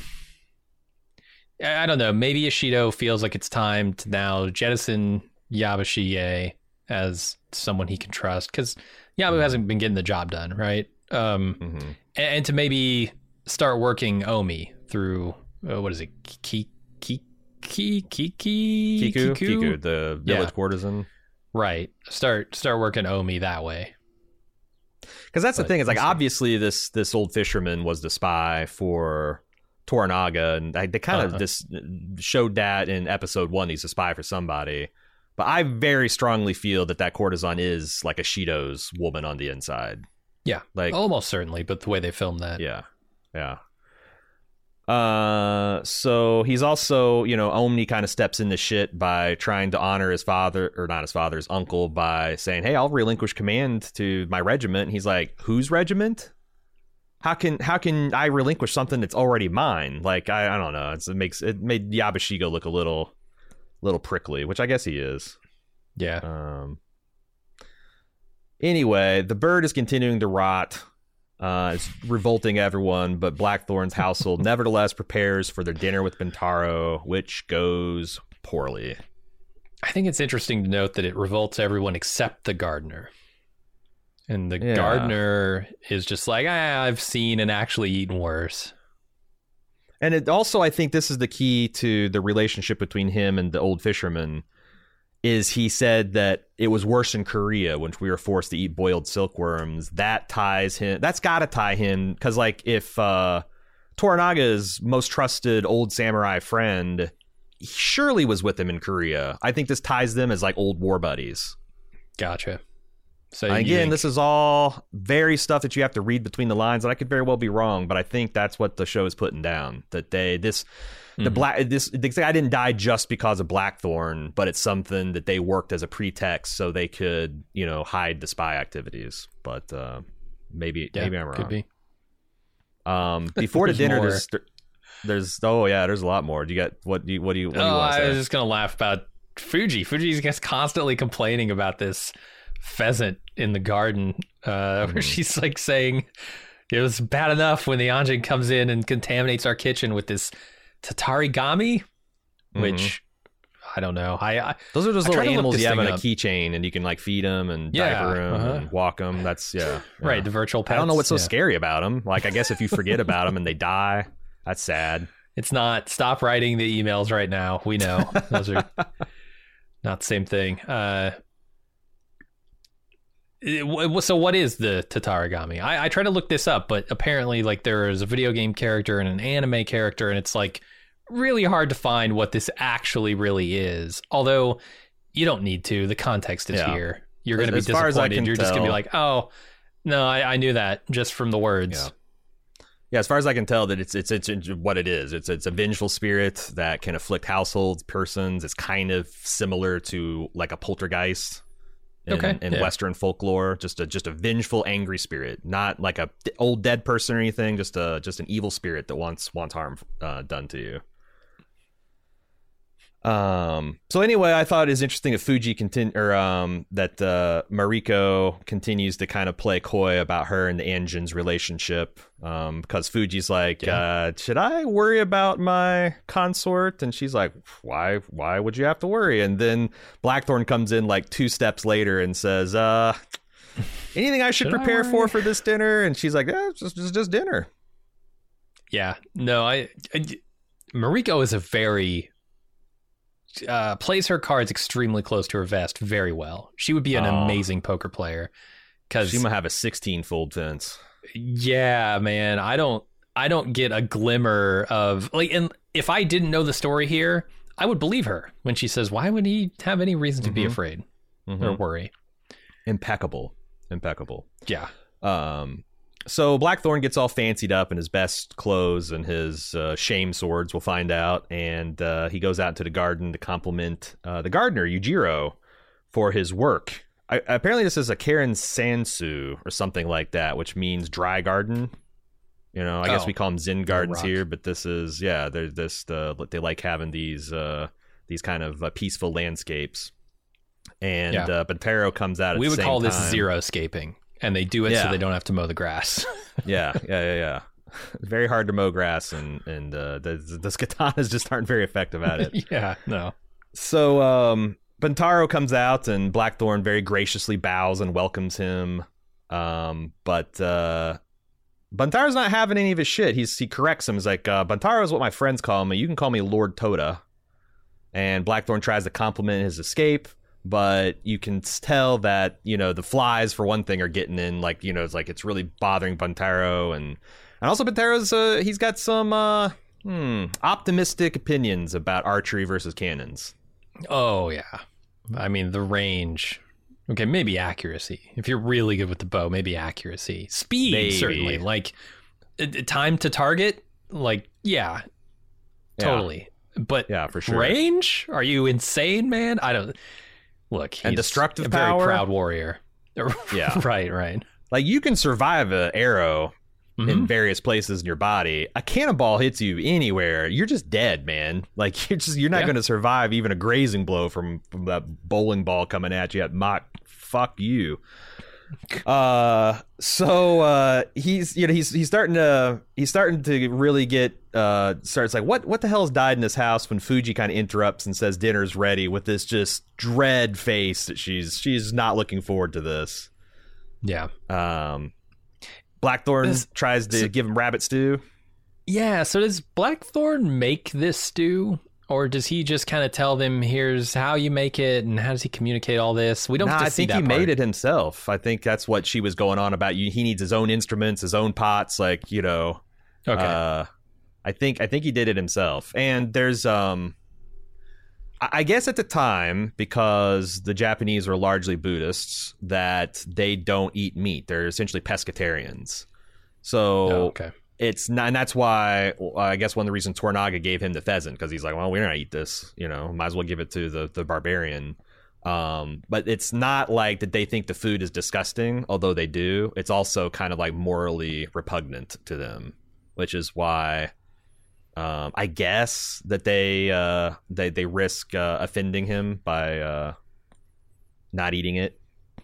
I I don't know. Maybe Ishido feels like it's time to now jettison Yabashige as someone he can trust because Yabu hasn't been getting the job done, right? Um, hmm and, and to maybe start working Omi through uh, what is it, Ki Ki Ki Ki Ki Kiku, Kiku, the Yeah. village courtisan. right? Start start working Omi that way. Because that's the But thing. Is like we'll see. obviously this this old fisherman was the spy for Toranaga, and I, they kind Uh-huh. of just showed that in episode one. He's a spy for somebody, but I very strongly feel that that courtesan is like a Shido's woman on the inside. Yeah, Like almost certainly, but the way they filmed that, yeah, yeah. Uh, so he's also, you know, Omni kind of steps into shit by trying to honor his father, or not his father, his uncle, by saying, "Hey, I'll relinquish command to my regiment." And he's like, "Whose regiment? How can how can I relinquish something that's already mine?" Like I, I don't know. It's, it makes it made Yabashige look a little little prickly, which I guess he is. yeah. Um. Anyway, the bird is continuing to rot. Uh, it's revolting everyone, but Blackthorn's household nevertheless prepares for their dinner with Buntaro, which goes poorly. I think it's interesting to note that it revolts everyone except the gardener. And the Yeah. gardener is just like, ah, I've seen and actually eaten worse. And it also, I think this is the key to the relationship between him and the old fisherman, is he said that it was worse in Korea when we were forced to eat boiled silkworms. That ties him. That's got to tie him, because like if uh, Toranaga's most trusted old samurai friend surely was with him in Korea, I think this ties them as like old war buddies. Gotcha. So Again, think- this is all very stuff that you have to read between the lines, and I could very well be wrong, but I think that's what the show is putting down. That they this the Mhm. black this the guy didn't die just because of Blackthorn, but it's something that they worked as a pretext so they could, you know, hide the spy activities. But uh, maybe yeah, maybe I'm wrong. could be. Um, before the There's dinner, more. there's there's oh yeah, there's a lot more. Do you got what do you what do you what do you Oh, want to I say? was just gonna laugh about Fuji. Fuji's just constantly complaining about this pheasant in the garden, uh, Mhm. where she's like saying it was bad enough when the Anjin comes in and contaminates our kitchen with this tatarigami, which I don't know. I, I Those are those I little tried to look animals this you have thing on a up. keychain, and you can like feed them and Yeah, diaper them uh-huh. and walk them. That's yeah, yeah. right, the virtual pets. I don't know what's so yeah. scary about them. Like, I guess if you forget about them and they die, that's sad. It's not. Stop writing the emails right now. We know those are not the same thing. Uh, it- w- so what is the tatarigami? I, I tried to look this up, but apparently, like, there is a video game character and an anime character, and it's like really hard to find what this actually really is. Although you don't need to. The context is Yeah. here. You're going to be As far as I disappointed. can You're just going to be tell- like, oh no, I, I knew that just from the words. Yeah. Yeah, as far as I can tell, that it's it's it's what it is. It's it's a vengeful spirit that can afflict households, persons. It's kind of similar to like a poltergeist in, Okay, in yeah. Western folklore. Just a just a vengeful, angry spirit, not like a d- old dead person or anything. Just a just an evil spirit that wants wants harm uh, done to you. Um. So anyway, I thought it was interesting that Fuji continue, or um, that uh, Mariko continues to kind of play coy about her and the Anjin's relationship. Um, because Fuji's like, Yeah. uh, should I worry about my consort? And she's like, why? Why would you have to worry? And then Blackthorn comes in like two steps later and says, uh, anything I should, Should I prepare for worry? for this dinner? And she's like, yeah, it's just just, just dinner. Yeah, no, I, I Mariko is a very uh, plays her cards extremely close to her vest very well. She would be an Oh. amazing poker player because She might have a sixteen fold fence. yeah, man, I don't I don't get a glimmer of like, and if I didn't know the story here, I would believe her when she says, "Why would he have any reason to be Mhm. afraid Mhm. or worry?" Impeccable, impeccable. Yeah, Um, so Blackthorn gets all fancied up in his best clothes and his uh, shame swords, we'll find out, and uh, he goes out into the garden to compliment uh, the gardener, Yujiro, for his work. I, apparently this is a Karen Sansu or something like that, which means dry garden. You know, I guess Oh. we call them Zen gardens rock. here, but this is, yeah, there's this, uh, they like having these uh, these kind of uh, peaceful landscapes. And Yeah. uh, Buntaro comes out at we the would same call this time. zero scaping, and they do it Yeah. so they don't have to mow the grass. Yeah, yeah, yeah, yeah. Very hard to mow grass, and and uh, the the katanas just aren't very effective at it. yeah, no. So um, Buntaro comes out, and Blackthorn very graciously bows and welcomes him. Um, but uh, Buntaro's not having any of his shit. He's he corrects him. He's like, uh, Buntaro is what my friends call me. You can call me Lord Toda. And Blackthorn tries to compliment his escape, but you can tell that, you know, the flies, for one thing, are getting in. Like, you know, it's like it's really bothering Buntaro. And, and also Buntaro's, uh, he's got some uh, hmm, optimistic opinions about archery versus cannons. Oh yeah, I mean the range. Okay, maybe accuracy. If you're really good with the bow, maybe accuracy. Speed, Maybe. certainly. Like uh, uh, time to target. Like yeah, Yeah. totally. But Yeah, for sure. range? Are you insane, man? I don't. Look, he's And destructive a very power? proud warrior. Yeah. right, right. Like, you can survive an arrow Mhm. in various places in your body. A cannonball hits you anywhere, you're just dead, man. Like, you're just you're not Yeah. going to survive even a grazing blow from, from that bowling ball coming at you at Mach. Fuck you. Uh, so uh, he's you know he's he's starting to he's starting to really get uh starts like what what the hell's died in this house when Fuji kind of interrupts and says dinner's ready with this just dread face that she's she's not looking forward to this. Yeah. Um, Blackthorn this, tries to so, give him rabbit stew. Yeah. So does Blackthorn make this stew? Or does he just kind of tell them, here's how you make it, and how does he communicate all this? We don't nah, get to I see think that he part. made it himself. I think that's what she was going on about. You, he needs his own instruments, his own pots, like, you know. Okay. Uh, I think I think he did it himself. And there's, um, I guess at the time, because the Japanese are largely Buddhists, that they don't eat meat. They're essentially pescatarians. So... Oh, okay. It's not, and that's why uh, I guess one of the reasons Tornaga gave him the pheasant, because he's like, well, we're not gonna eat this, you know, might as well give it to the the barbarian. Um, but it's not like that they think the food is disgusting, although they do. It's also kind of like morally repugnant to them, which is why um, I guess that they uh, they they risk uh, offending him by uh, not eating it.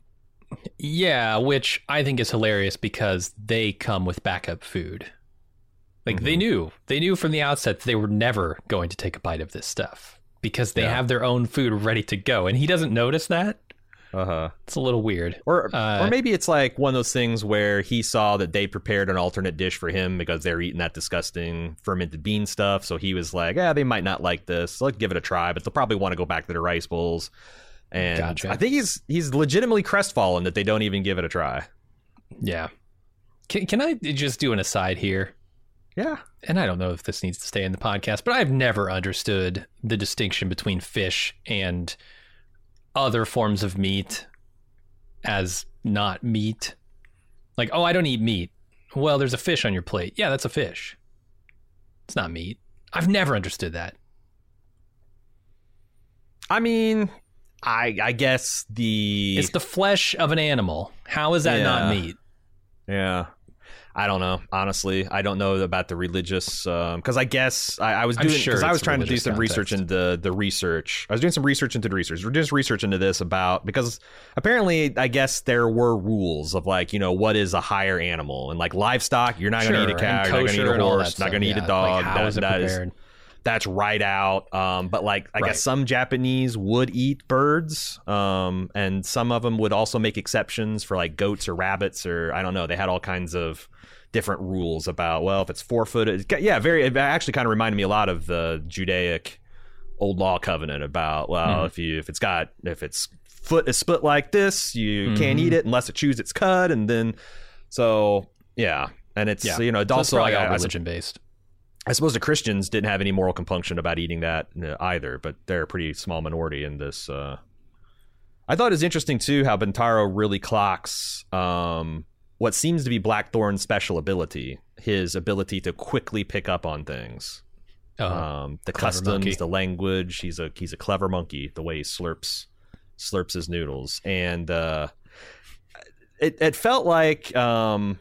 Yeah, which I think is hilarious because they come with backup food. Like mm-hmm. they knew, they knew from the outset that they were never going to take a bite of this stuff because they yeah. have their own food ready to go, and he doesn't notice that. Uh huh. It's a little weird. Or, uh, or maybe it's like one of those things where he saw that they prepared an alternate dish for him because they're eating that disgusting fermented bean stuff. So he was like, "Yeah, they might not like this. Let's give it a try, but they'll probably want to go back to their rice bowls." And gotcha. I think he's he's legitimately crestfallen that they don't even give it a try. Yeah. Can can I just do an aside here? Yeah. And I don't know if this needs to stay in the podcast, but I've never understood the distinction between fish and other forms of meat as not meat. Like, oh, I don't eat meat. Well, there's a fish on your plate. Yeah, that's a fish. It's not meat. I've never understood that. I mean... I I guess the... It's the flesh of an animal. How is that yeah. not meat? Yeah. I don't know. Honestly, I don't know about the religious... Because um, I guess I, I was doing... Because sure I was trying to do some context. research into the research. I was doing some research into the research. We're doing some research into this about... Because apparently, I guess there were rules of like, you know, what is a higher animal? And like livestock, you're not sure, going to eat a cow, you're not going to eat a horse, not going to yeah. eat a dog. Like, how that, is it that prepared? Is, that's right out. Um, but like, I right. guess some Japanese would eat birds. Um, and some of them would also make exceptions for like goats or rabbits or I don't know. They had all kinds of different rules about, well, if it's four footed. Yeah, very, it actually kind of reminded me a lot of the Judaic Old Law Covenant about, well, mm-hmm. if you, if it's got, if it's foot is split like this, you mm-hmm. can't eat it unless it chews its cud. And then, so yeah. And it's, yeah. you know, it's so also it's like all I, religion based. I suppose the Christians didn't have any moral compunction about eating that either, but they're a pretty small minority in this. Uh... I thought it was interesting, too, how Bintaro really clocks um, what seems to be Blackthorn's special ability, his ability to quickly pick up on things. Uh-huh. Um, the clever customs, monkey. the language. He's a he's a clever monkey, the way he slurps slurps his noodles. And uh, it, it felt like um,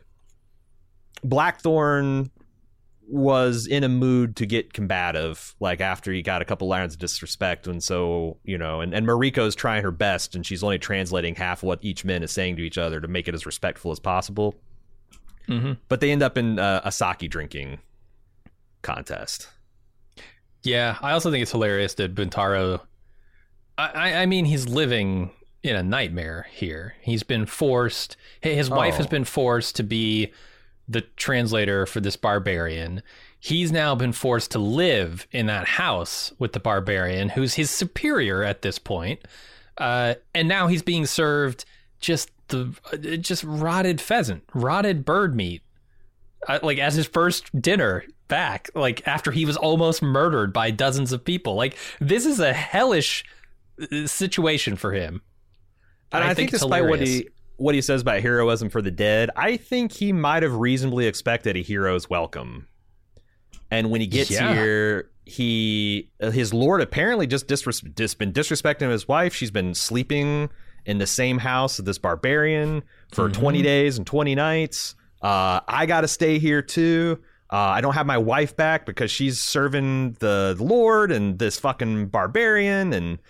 Blackthorn was in a mood to get combative, like after he got a couple lines of disrespect. And so, you know, and, and Mariko's trying her best, and she's only translating half what each man is saying to each other to make it as respectful as possible. Mm-hmm. But they end up in uh, a sake drinking contest. Yeah, I also think it's hilarious that Bintaro, I, I mean, he's living in a nightmare here. He's been forced, his oh. wife has been forced to be the translator for this barbarian. He's now been forced to live in that house with the barbarian, who's his superior at this point. Uh, and now he's being served just the uh, just rotted pheasant, rotted bird meat, uh, like as his first dinner back, like after he was almost murdered by dozens of people. Like, this is a hellish situation for him. And I, I think, think despite hilarious. what he what he says about heroism for the dead, I think he might have reasonably expected a hero's welcome. And when he gets yeah. here, he his lord apparently just, disres- just been disrespecting his wife. She's been sleeping in the same house with this barbarian for mm-hmm. twenty days and twenty nights. Uh, I got to stay here too. Uh, I don't have my wife back because she's serving the Lord and this fucking barbarian. And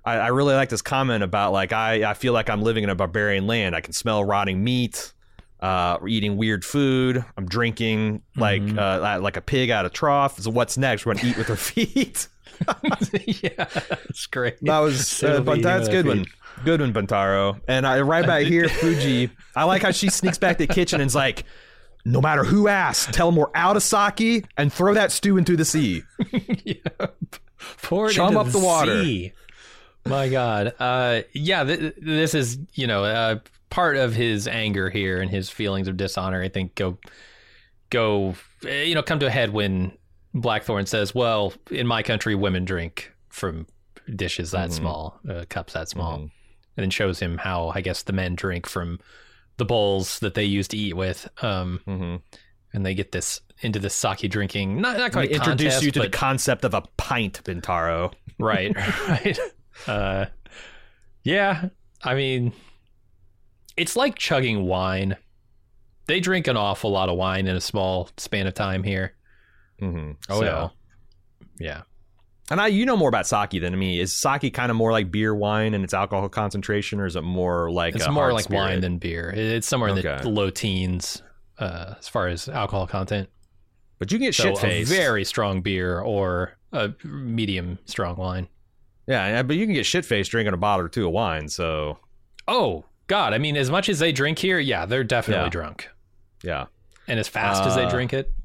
I, I really like this comment about like I, I feel like I'm living in a barbarian land. I can smell rotting meat, uh, eating weird food. I'm drinking like mm-hmm. uh, like a pig out of trough. So what's next? We're gonna eat with our feet. Yeah, that's great. That was uh, but that's good one. Good one, Buntaro. And I, right back here, Fuji. I like how she sneaks back to the kitchen and's like, no matter who asks, tell them we're out of sake and throw that stew into the sea. Yep. Pour it Chum into up the, the water. Sea. My God. Uh, yeah, th- this is, you know, uh, part of his anger here and his feelings of dishonor, I think, go, go, you know, come to a head when Blackthorn says, well, in my country, women drink from dishes that mm-hmm. small, uh, cups that small, mm-hmm. and then shows him how, I guess, the men drink from the bowls that they used to eat with. Um, mm-hmm. And they get this into this sake drinking, not, not quite introduce contest, you to but, the concept of a pint, Buntaro. Right, right. Uh, yeah, I mean, it's like chugging wine. They drink an awful lot of wine in a small span of time here. Mm-hmm. Oh, so, yeah. Yeah. And I, you know more about sake than me. Is sake kind of more like beer wine and its alcohol concentration, or is it more like it's a more hard like spirit? wine than beer? It's somewhere in Okay. the low teens uh, as far as alcohol content. But you can get So shit-faced. a very strong beer or a medium strong wine. Yeah, but you can get shit-faced drinking a bottle or two of wine, so... Oh, God. I mean, as much as they drink here, yeah, they're definitely Yeah. drunk. Yeah. And as fast uh, as they drink it.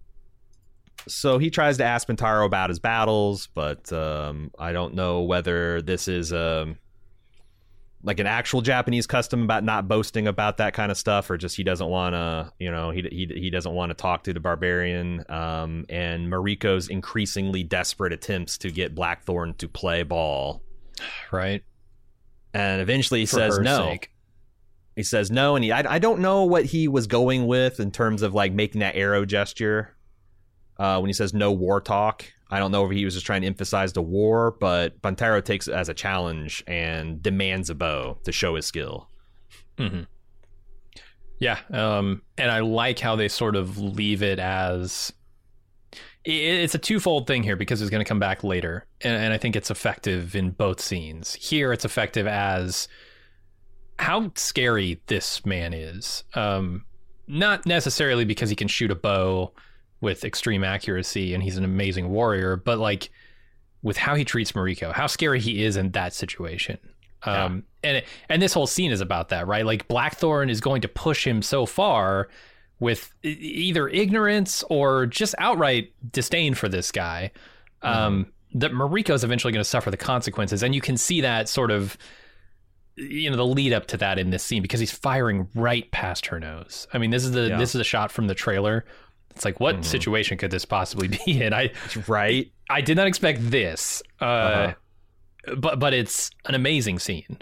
So he tries to ask Buntaro about his battles, but um, I don't know whether this is um, like an actual Japanese custom about not boasting about that kind of stuff, or just he doesn't want to, you know, he he he doesn't want to talk to the barbarian. Um, and Mariko's increasingly desperate attempts to get Blackthorn to play ball, right? And eventually he For says her no. sake. He says no, and he I, I don't know what he was going with in terms of like making that arrow gesture. Uh, when he says no war talk, I don't know if he was just trying to emphasize the war, but Buntaro takes it as a challenge and demands a bow to show his skill. Mm-hmm. Yeah, um, and I like how they sort of leave it as... It's a twofold thing here because it's going to come back later, and, and I think it's effective in both scenes. Here, it's effective as how scary this man is. Um, not necessarily because he can shoot a bow with extreme accuracy and he's an amazing warrior, but like with how he treats Mariko, how scary he is in that situation. Um, yeah. and and this whole scene is about that, right? Like Blackthorn is going to push him so far with either ignorance or just outright disdain for this guy, um, mm-hmm. that Mariko is eventually going to suffer the consequences. And you can see that sort of, you know, the lead up to that in this scene because he's firing right past her nose. I mean, this is the yeah. this is a shot from the trailer. It's like, what mm-hmm. situation could this possibly be in? I right. I did not expect this, uh, uh-huh. but but it's an amazing scene.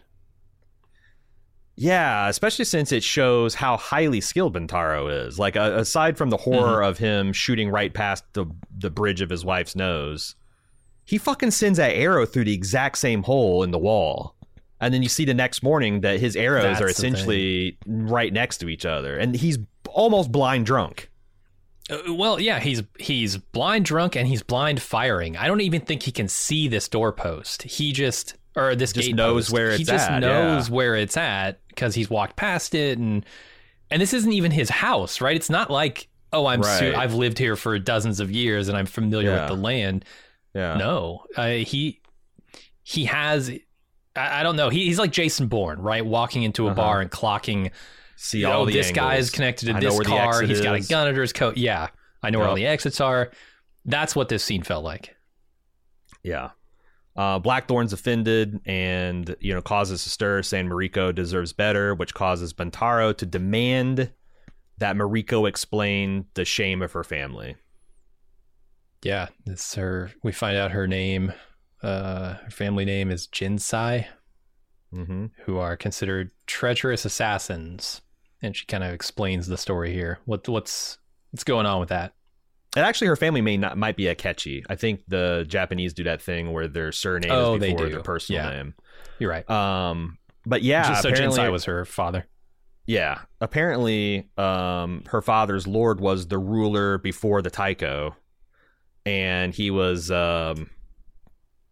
Yeah, especially since it shows how highly skilled Buntaro is. Like, uh, aside from the horror mm-hmm. of him shooting right past the the bridge of his wife's nose, he fucking sends that arrow through the exact same hole in the wall. And then you see the next morning that his arrows That's are essentially right next to each other, and he's almost blind drunk. Uh, well, yeah, he's he's blind drunk and he's blind firing. I don't even think he can see this doorpost. He just or this just gate knows post. where it's he just at, knows yeah. where it's at because he's walked past it, and and this isn't even his house, right? It's not like, oh, I'm right. su- I've lived here for dozens of years and I'm familiar yeah. with the land. Yeah, no, uh, he he has. I, I don't know. He, he's like Jason Bourne, right? Walking into a uh-huh. bar and clocking. See you all know, the this angles. guy is connected to I this car. He's is. got a gun under his coat. Yeah, I know yep. where all the exits are. That's what this scene felt like. Yeah. Uh, Blackthorn's offended and, you know, causes a stir saying Mariko deserves better, which causes Buntaro to demand that Mariko explain the shame of her family. Yeah, it's her. We find out her name, uh, her family name is Jinsai, mm-hmm. who are considered treacherous assassins. And she kind of explains the story here. What what's what's going on with that? And actually, her family may not might be Akechi. I think the Japanese do that thing where their surname oh, is before they do. their personal yeah. name. You're right. Um, but yeah, Just so apparently, Jinsai was her father. Yeah, apparently, um, her father's lord was the ruler before the Taiko, and he was um,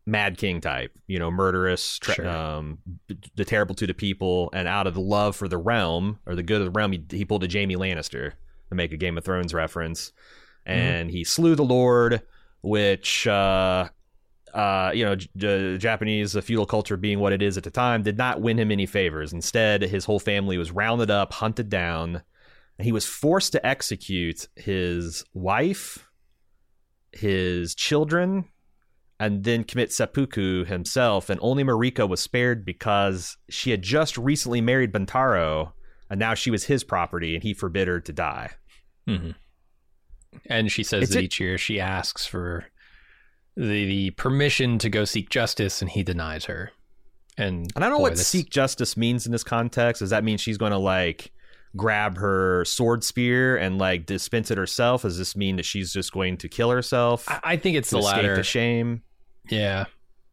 Mad King type, you know, murderous, tra- Sure. um, the terrible to the people, and out of the love for the realm or the good of the realm, he, he pulled a Jaime Lannister to make a Game of Thrones reference, and mm-hmm. he slew the Lord, which, uh, uh, you know, J- Japanese uh, feudal culture being what it is at the time, did not win him any favors. Instead, his whole family was rounded up, hunted down, and he was forced to execute his wife, his children, and then commit seppuku himself. And only Mariko was spared because she had just recently married Buntaro, and now she was his property, and he forbid her to die. Mm-hmm. And she says It's that it- each year she asks for the, the permission to go seek justice, and he denies her. And, And I don't know boy, what this- seek justice means in this context. Does that mean she's going to, like, grab her sword spear and, like, dispense it herself? Does this mean that she's just going to kill herself? I, I think it's to the escape latter. the shame? Yeah.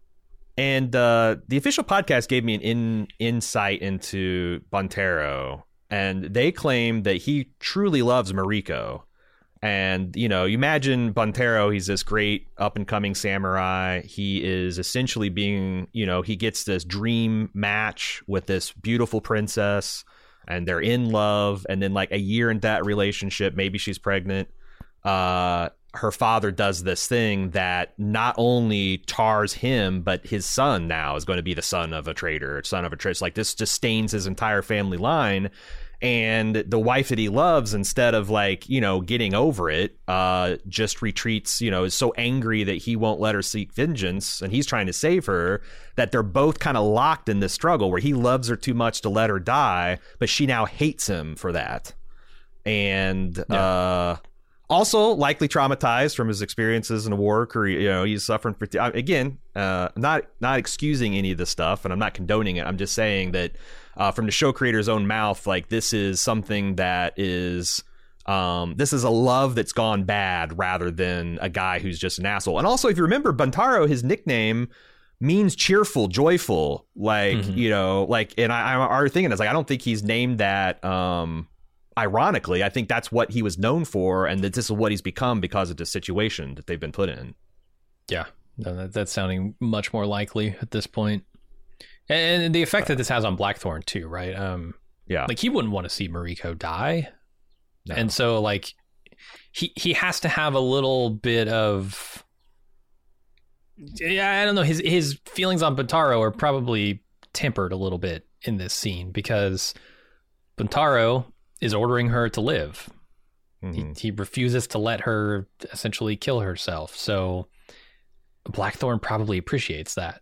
And uh, the official podcast gave me an in, insight into Buntaro, and they claim that he truly loves Mariko. And, you know, you imagine Buntaro, he's this great up-and-coming samurai. He is essentially being, you know, he gets this dream match with this beautiful princess, and they're in love. And then, like, a year into that relationship, maybe she's pregnant. Uh, her father does this thing that not only tars him, but his son now is going to be the son of a traitor, son of a traitor. Like, this just stains his entire family line. And the wife that he loves, instead of, like, you know, getting over it, uh, just retreats, you know, is so angry that he won't let her seek vengeance, and he's trying to save her, that they're both kind of locked in this struggle where he loves her too much to let her die, but she now hates him for that. And yeah. uh, also likely traumatized from his experiences in the war career. You know, he's suffering for, again, uh, not not excusing any of this stuff, and I'm not condoning it. I'm just saying that uh, from the show creator's own mouth, like, this is something that is, um, this is a love that's gone bad rather than a guy who's just an asshole. And also, if you remember, Buntaro, his nickname means cheerful, joyful, like, mm-hmm. you know, like, and I, I'm already thinking this, like, I don't think he's named that, um, ironically. I think that's what he was known for, and that this is what he's become because of the situation that they've been put in. Yeah, no, that, that's sounding much more likely at this point. And, and the effect that this has on Blackthorn too, right? Um, yeah, like, he wouldn't want to see Mariko die, no. And so, like, he he has to have a little bit of, yeah, I don't know. His his feelings on Buntaro are probably tempered a little bit in this scene because Buntaro is ordering her to live. Mm-hmm. He, he refuses to let her essentially kill herself. So Blackthorn probably appreciates that.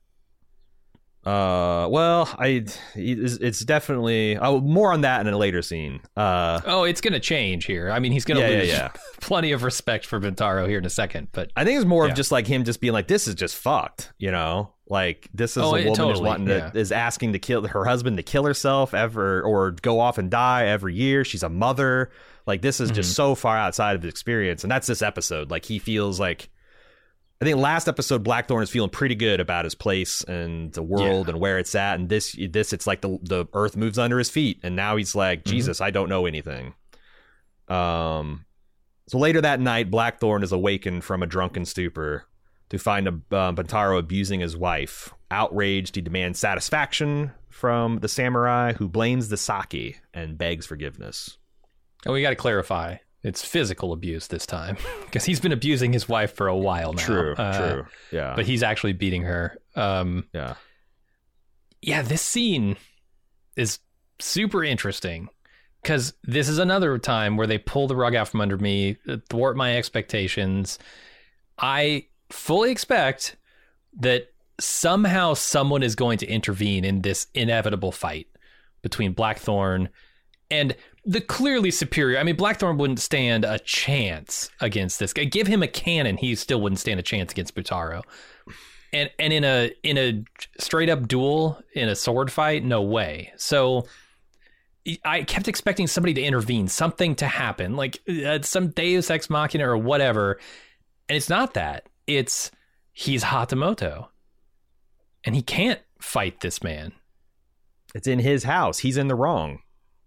Uh, well, I it's, it's definitely oh, more on that in a later scene. Uh, oh, it's gonna change here. I mean, he's gonna yeah, lose yeah, yeah. plenty of respect for Buntaro here in a second. But I think it's more yeah. of just like him just being like, this is just fucked, you know. Like, this is oh, a woman totally, who's wanting yeah. to, is asking to kill her husband to kill herself ever or go off and die every year. She's a mother. Like, this is mm-hmm. just so far outside of his experience. And that's this episode. Like, he feels like, I think last episode, Blackthorn is feeling pretty good about his place and the world yeah. and where it's at. And this, this, it's like the, the earth moves under his feet. And now he's like, Jesus, mm-hmm. I don't know anything. Um, so later that night, Blackthorn is awakened from a drunken stupor to find a, uh, Buntaro abusing his wife. Outraged, he demands satisfaction from the samurai, who blames the sake and begs forgiveness. Oh, we got to clarify. It's physical abuse this time because he's been abusing his wife for a while now. True, uh, true. Yeah. But he's actually beating her. Um, yeah. Yeah, this scene is super interesting because this is another time where they pull the rug out from under me, thwart my expectations. I fully expect that somehow someone is going to intervene in this inevitable fight between Blackthorn and the clearly superior. I mean, Blackthorn wouldn't stand a chance against this guy. Give him a cannon, he still wouldn't stand a chance against Buntaro. And and in a in a straight up duel, in a sword fight, no way. So I kept expecting somebody to intervene, something to happen, like uh, some Deus Ex Machina or whatever. And it's not that. It's he's Hatamoto, and he can't fight this man. It's in his house. He's in the wrong.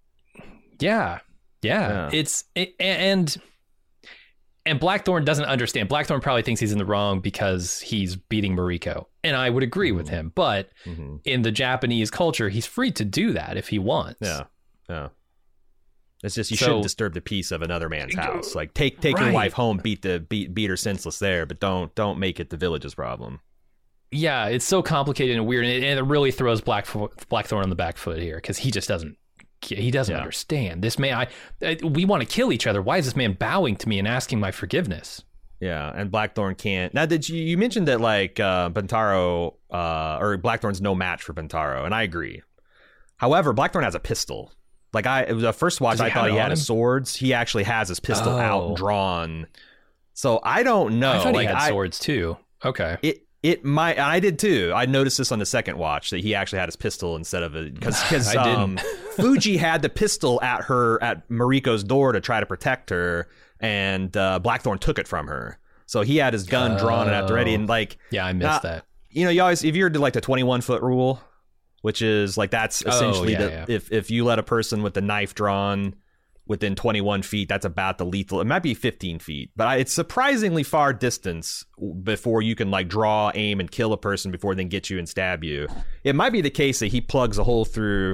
Yeah, yeah. Yeah. It's it, and and Blackthorn doesn't understand. Blackthorn probably thinks he's in the wrong because he's beating Mariko, And I would agree mm-hmm. with him. But mm-hmm. in the Japanese culture, he's free to do that if he wants. Yeah. Yeah. It's just you So- shouldn't disturb the peace of another man's house. Like take take your Right. wife home, beat the beat beat her senseless there, but don't don't make it the village's problem. Yeah, it's so complicated and weird, and it, and it really throws Black Blackthorn on the back foot here because he just doesn't he doesn't Yeah. understand this man. I, I we want to kill each other. Why is this man bowing to me and asking my forgiveness? Yeah, and Blackthorn can't. Now, did you you mentioned that like uh, Bentaro uh, or Blackthorn's no match for Bentaro, and I agree. However, Blackthorn has a pistol. Like I, it was the first watch, Does he I thought have he it had on his him? swords. He actually has his pistol Oh. out and drawn. So I don't know. I thought like he had I, swords too. Okay. It it might. And I did too. I noticed this on the second watch that he actually had his pistol instead of a because because I um, didn't. Fuji had the pistol at her at Mariko's door to try to protect her, and uh, Blackthorn took it from her. So he had his gun drawn and at the ready, and like Yeah, I missed Now, that. you know, you always if you're to like the twenty-one foot rule, which is like that's Oh, essentially yeah, the, yeah. if if you let a person with the knife drawn within twenty-one feet, that's about the lethal. It might be fifteen feet, but I, it's surprisingly far distance before you can like draw, aim, and kill a person before they can get you and stab you. It might be the case that he plugs a hole through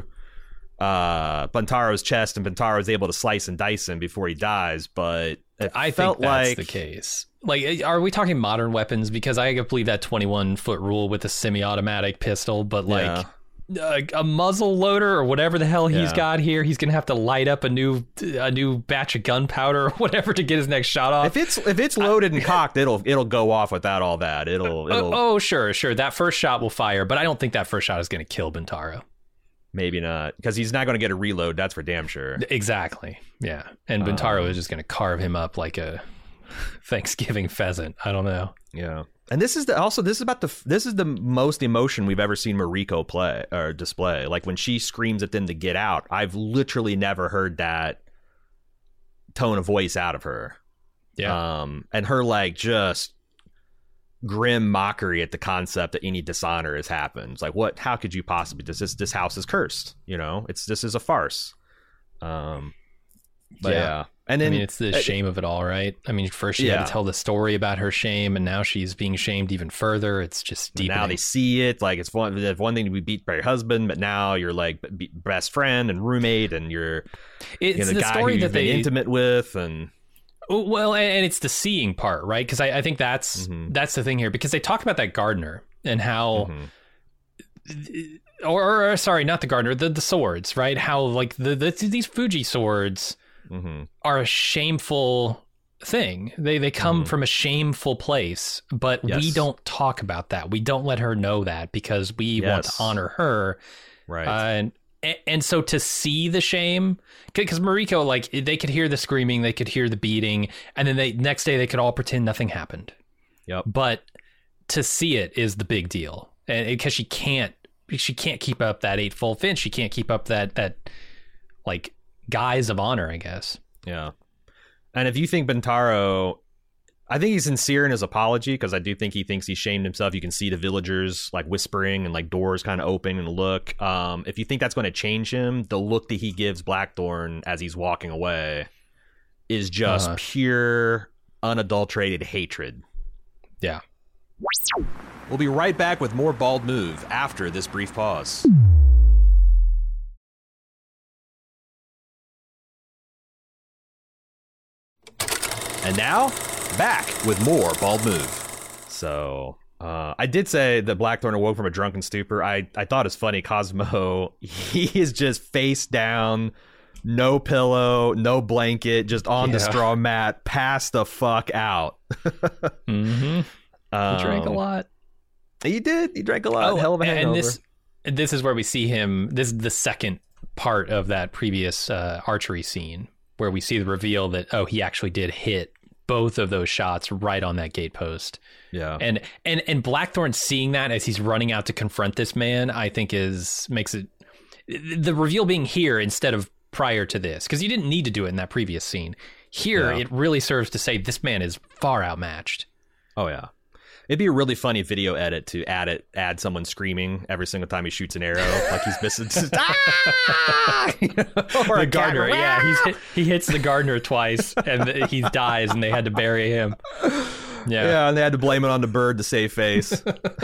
uh Bentaro's chest and Bentaro is able to slice and dice him before he dies, but it I felt think that's like the case. Like, are we talking modern weapons? Because I believe that twenty-one foot rule with a semi-automatic pistol, but like Yeah. a, a muzzle loader or whatever the hell he's Yeah. got here, he's gonna have to light up a new a new batch of gunpowder or whatever to get his next shot off. If it's if it's loaded and cocked, it'll it'll go off without all that. It'll it'll oh, oh, sure, sure. That first shot will fire, but I don't think that first shot is gonna kill Bentaro. maybe not because he's not going to get a reload. That's for damn sure. Exactly. Yeah, and Bentaro Um, is just gonna carve him up like a Thanksgiving pheasant. I don't know. Yeah, and this is the also this is about the this is the most emotion we've ever seen Mariko play or display. Like when she screams at them to get out, I've literally never heard that tone of voice out of her. Yeah. Um, and her like just grim mockery at the concept that any dishonor has happened. It's like, what? How could you possibly? This this this house is cursed. You know, it's this is a farce. Um, but Yeah. yeah, and then I mean, it's the uh, shame of it all, right? I mean, first she had Yeah. to tell the story about her shame, and now she's being shamed even further. It's just But deepening. now they see it like it's one it's one thing to be beat by your husband, but now you're like be, best friend and roommate, and you're it's you know, the, the guy story who that you've been they intimate with, and well, and and it's the seeing part, right? Because I, I think that's Mhm. that's the thing here. Because they talk about that gardener and how, Mhm. or, or sorry, not the gardener, the the swords, right? How like the, the these Fuji swords Mhm. are a shameful thing. They they come Mhm. from a shameful place, but we Yes. don't talk about that. We don't let her know that because we want to Yes. honor her. right, Uh, and and so to see the shame, because Mariko, like they could hear the screaming, they could hear the beating, and then they next day they could all pretend nothing happened. yep, But to see it is the big deal, and because she can't, she can't keep up that eightfold fin. She can't keep up that that like guise of honor, I guess. yeah. And if you think Bentaro, I think he's sincere in his apology because I do think he thinks he shamed himself. You can see the villagers like whispering and like doors kind of open and look. Um, if you think that's going to change him, the look that he gives Blackthorn as he's walking away is just Uh-huh. pure, unadulterated hatred. Yeah. We'll be right back with more Bald Move after this brief pause. And now, back with more Bald Move. So, uh, I did say that Blackthorn awoke from a drunken stupor. I, I thought it's funny. Cosmo, he is just face down, no pillow, no blanket, just on the Yeah. straw mat, passed the fuck out. Mm-hmm. He drank a Um, lot. He did. He drank a lot. Hell of a hangover. and this this is where we see him. This is the second part of that previous uh, archery scene where we see the reveal that oh, he actually did hit both of those shots right on that gatepost. yeah. And and and Blackthorn seeing that as he's running out to confront this man, I think is makes it the reveal being here instead of prior to this, because you didn't need to do it in that previous scene. Here, Yeah. it really serves to say this man is far outmatched. Oh yeah. It'd be a really funny video edit to add it, add someone screaming every single time he shoots an arrow, like he's missing. Ah! You know, or The a gardener, cat- yeah, he's hit, he hits the gardener twice, and he dies, and they had to bury him. Yeah. Yeah, and they had to blame it on the bird to save face.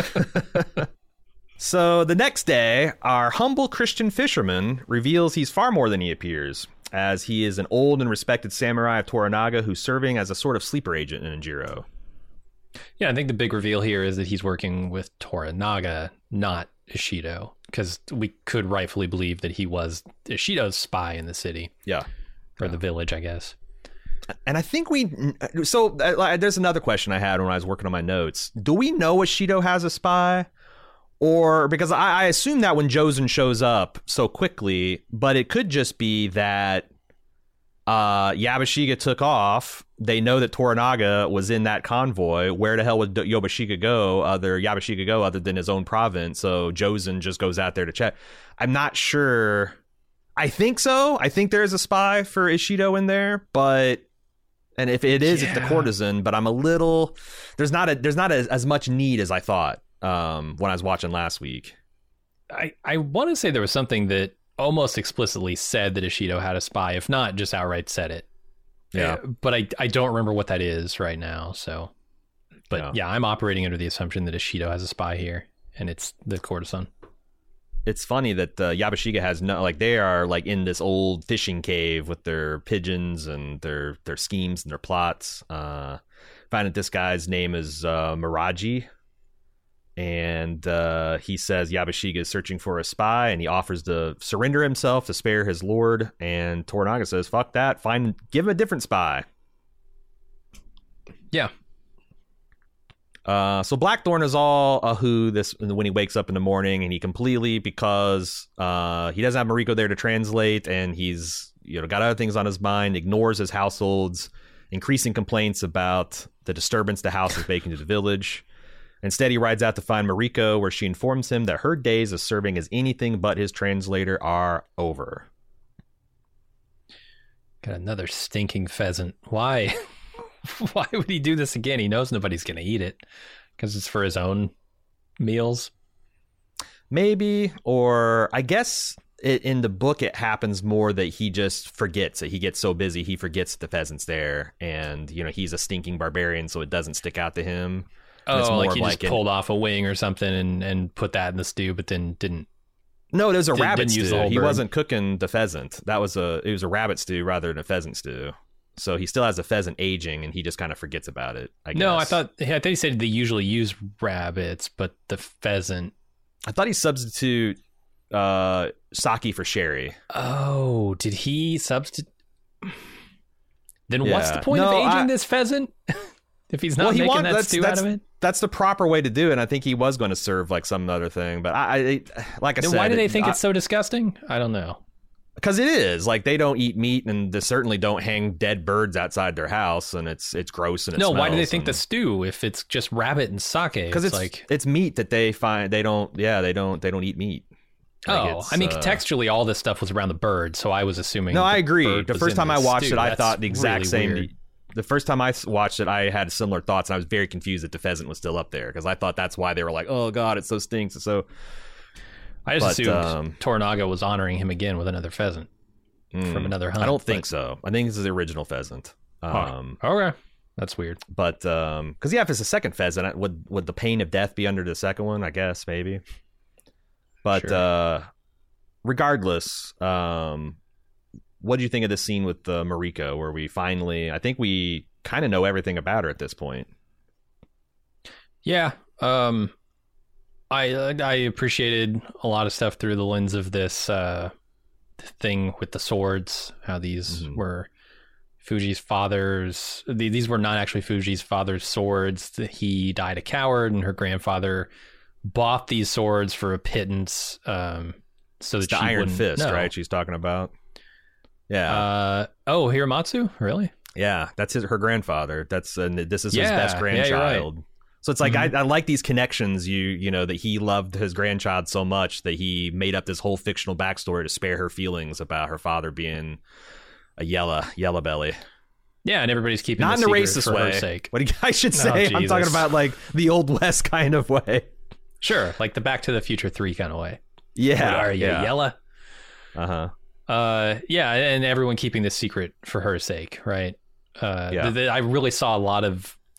So the next day, our humble Christian fisherman reveals he's far more than he appears, as he is an old and respected samurai of Toranaga who's serving as a sort of sleeper agent in Injiro. Yeah, I think the big reveal here is that he's working with Toranaga, not Ishido, because we could rightfully believe that he was Ishido's spy in the city. Yeah. Or yeah. the village, I guess. And I think we... So uh, there's another question I had when I was working on my notes. Do we know Ishido has a spy? Or because I, I assume that when Jozen shows up so quickly, but it could just be that uh, Yabashige took off. They know that Toranaga was in that convoy. Where the hell would Yabashige go, other Yabashige go, other than his own province? So Jozen just goes out there to check. I'm not sure. I think so. I think there is a spy for Ishido in there, but and if it is, yeah. it's the courtesan. But I'm a little. There's not a. There's not a, as much need as I thought. Um, when I was watching last week. I, I want to say there was something that almost explicitly said that Ishido had a spy, if not just outright said it. Yeah. Uh, but I, I don't remember what that is right now. So, but yeah. yeah, I'm operating under the assumption that Ishido has a spy here, and it's the courtesan. It's funny that uh, Yabashige has no, like they are like in this old fishing cave with their pigeons and their, their schemes and their plots. Uh, find that this guy's name is uh, Miraji. And uh, he says Yabashige is searching for a spy, and he offers to surrender himself to spare his lord. And Toranaga says, "Fuck that! Find, give him a different spy." Yeah. Uh, so Blackthorn is all a who this when he wakes up in the morning, and he completely because uh, he doesn't have Mariko there to translate, and he's you know got other things on his mind. Ignores his household's increasing complaints about the disturbance the house is making to the village. Instead, he rides out to find Mariko, where she informs him that her days of serving as anything but his translator are over. Got another stinking pheasant. Why? Why would he do this again? He knows nobody's going to eat it because it's for his own meals. Maybe, or I guess it, in the book it happens more that he just forgets that he gets so busy he forgets the pheasant's there, and you know he's a stinking barbarian, so it doesn't stick out to him. Oh, like he like just an, pulled off a wing or something and, and put that in the stew, but then didn't. No, it was a did, rabbit stew. He bird. wasn't cooking the pheasant. That was a it was a rabbit stew rather than a pheasant stew. So he still has a pheasant aging, and he just kind of forgets about it. I guess. No, I thought I thought he said they usually use rabbits, but the pheasant. I thought he substitute uh, sake for sherry. Oh, did he substitute? Then yeah. what's the point no, of aging I... this pheasant? If he's not well, he making want, that that's, stew that's, out of it? That's the proper way to do it, and I think he was going to serve like some other thing. But I, I like I then said... why do they it, think I, it's so disgusting? I don't know. Because it is. Like, they don't eat meat, and they certainly don't hang dead birds outside their house, and it's it's gross and it No, smells. why do they think and, the stew if it's just rabbit and sake? Because it's, it's like it's meat that they find... They don't... Yeah, they don't They don't eat meat. Like oh, I mean, uh, contextually, all this stuff was around the bird, so I was assuming... No, I agree. The first time I watched stew. it, I That's thought the exact really same... Weird. The first time I watched it, I had similar thoughts, and I was very confused that the pheasant was still up there, because I thought that's why they were like, oh, God, it so stinks. It's so... I just but, assumed um, Toranaga was honoring him again with another pheasant mm, from another hunt. I don't think but... so. I think this is the original pheasant. Um, oh, okay. That's weird. But, um, because, yeah, if it's a second pheasant, would would the pain of death be under the second one? I guess, maybe. But, sure. uh, regardless... Um, what do you think of this scene with uh, Mariko, where we finally, I think we kind of know everything about her at this point? Yeah. Um, I I appreciated a lot of stuff through the lens of this uh, thing with the swords, how these mm-hmm. were Fuji's father's, these were not actually Fuji's father's swords. He died a coward, and her grandfather bought these swords for a pittance um, so it's that the she Iron wouldn't Fist, know. right? She's talking about. Yeah. Uh, oh, Hiramatsu? Really? Yeah, that's his, her grandfather. That's uh, this is yeah, his best grandchild. Yeah, right. So it's like mm-hmm. I, I like these connections. You you know that he loved his grandchild so much that he made up this whole fictional backstory to spare her feelings about her father being a yella yella belly. Yeah, and everybody's keeping not the in a secret racist for way. her sake. What do you, I should say? Oh, I'm talking about like the Old West kind of way. Sure, like the Back to the Future three kind of way. Yeah, what are you, yeah. yella? Uh huh. Uh, yeah, and everyone keeping this secret for her sake, right? Uh, yeah. th- th- I really saw a lot of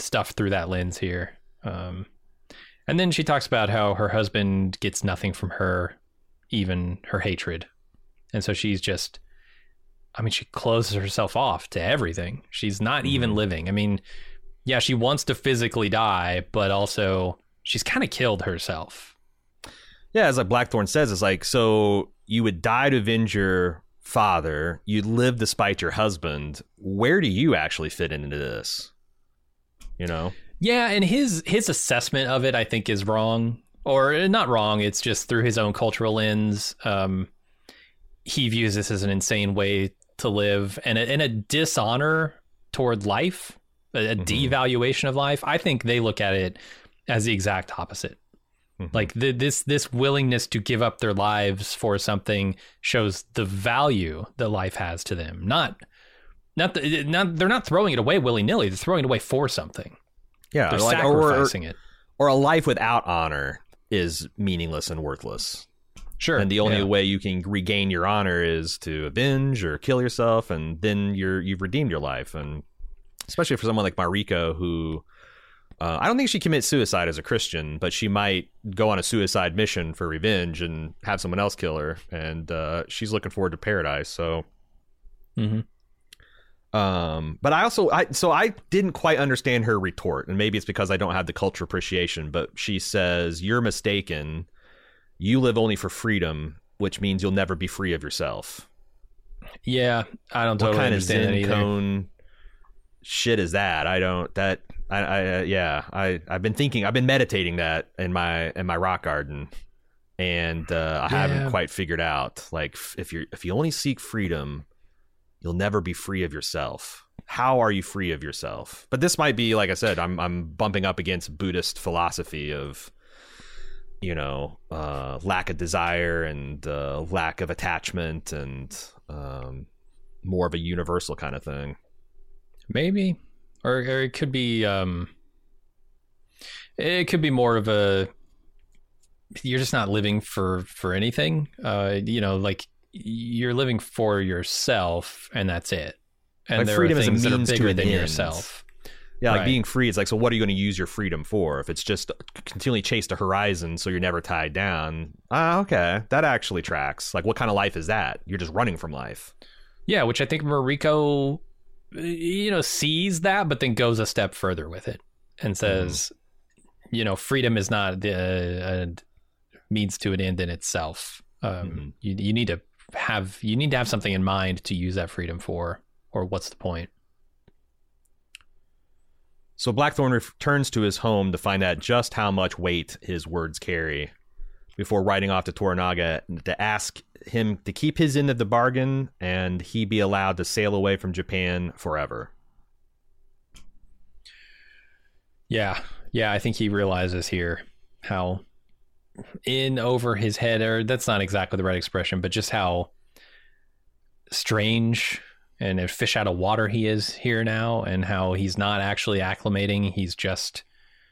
stuff through that lens here. Um, and then she talks about how her husband gets nothing from her, even her hatred. And so she's just, I mean, she closes herself off to everything. She's not mm-hmm. even living. I mean, yeah, she wants to physically die, but also she's kind of killed herself. Yeah, as like Blackthorn says, it's like, so you would die to avenge your father, you'd live despite your husband. Where do you actually fit into this? You know? Yeah, and his his assessment of it, I think, is wrong. Or not wrong, it's just through his own cultural lens. Um, he views this as an insane way to live and a, and a dishonor toward life, a, a mm-hmm. devaluation of life. I think they look at it as the exact opposite. Mm-hmm. Like the, this this willingness to give up their lives for something shows the value that life has to them. Not, not, the, not they're not throwing it away willy-nilly. They're throwing it away for something. Yeah, they're like, sacrificing or, it. Or a life without honor is meaningless and worthless. Sure. And the only yeah. way you can regain your honor is to avenge or kill yourself, and then you're you've redeemed your life. And especially for someone like Mariko, who uh, I don't think she commits suicide as a Christian, but she might go on a suicide mission for revenge and have someone else kill her, and uh, she's looking forward to paradise. So, mm-hmm. um, but I also I so I didn't quite understand her retort, and maybe it's because I don't have the cultural appreciation. But she says, "You're mistaken. You live only for freedom, which means you'll never be free of yourself." Yeah, I don't totally what kind understand of Zen that either. cone shit is that? I don't that I, I uh, yeah I I've been thinking I've been meditating that in my in my rock garden, and uh, I yeah. haven't quite figured out, like, if you're if you only seek freedom, you'll never be free of yourself. How are you free of yourself? But this might be, like I said, I'm I'm bumping up against Buddhist philosophy of, you know, uh, lack of desire and uh, lack of attachment, and um, more of a universal kind of thing. Maybe, or, or it could be, um, it could be more of a, you're just not living for, for anything. Uh, you know, like you're living for yourself, and that's it. And like there freedom are is a things that are means to bigger an than end. yourself. Yeah, like Right. being free, it's like, so what are you going to use your freedom for? If it's just continually chase the horizon so you're never tied down, ah, okay, that actually tracks. Like, what kind of life is that? You're just running from life. Yeah, which I think Mariko, you know, sees that, but then goes a step further with it and says, mm. you know, freedom is not the uh, means to an end in itself. Um, mm-hmm. you, you need to have you need to have something in mind to use that freedom for, or what's the point? So Blackthorn returns to his home to find out just how much weight his words carry before riding off to Toranaga to ask him to keep his end of the bargain and he be allowed to sail away from Japan forever. Yeah. Yeah, I think he realizes here how in over his head, or that's not exactly the right expression, but just how strange and a fish out of water he is here now, and how he's not actually acclimating. He's just,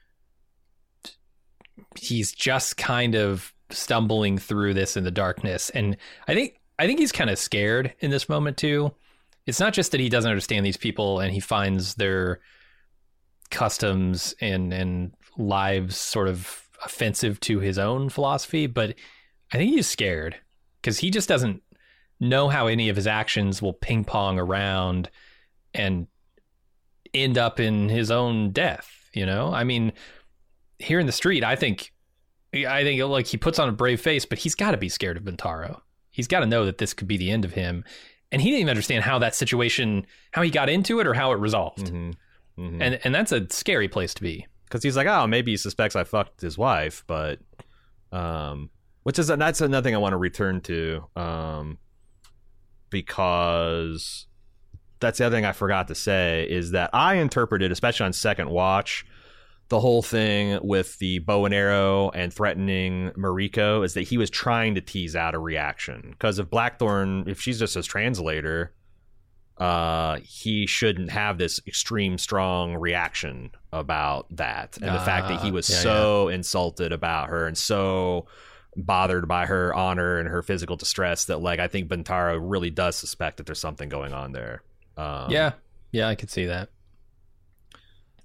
he's just kind of stumbling through this in the darkness. And I think, I think he's kind of scared in this moment too. It's not just that he doesn't understand these people and he finds their customs and, and lives sort of offensive to his own philosophy, but I think he's scared because he just doesn't know how any of his actions will ping pong around and end up in his own death. You know, I mean, here in the street, I think, I think like he puts on a brave face, but he's got to be scared of Bintaro. He's got to know that this could be the end of him. And he didn't even understand how that situation, how he got into it or how it resolved. Mm-hmm. Mm-hmm. And, and that's a scary place to be. Cause he's like, oh, maybe he suspects I fucked his wife, but, um, which is, that's another thing I want to return to. Um, because that's the other thing I forgot to say is that I interpreted, especially on second watch, the whole thing with the bow and arrow and threatening Mariko is that he was trying to tease out a reaction. Because if Blackthorn, if she's just his translator, uh, he shouldn't have this extreme strong reaction about that. And uh, the fact that he was yeah, so yeah. insulted about her and so bothered by her honor and her physical distress that, like, I think Bintaro really does suspect that there's something going on there. Um, yeah. Yeah, I could see that.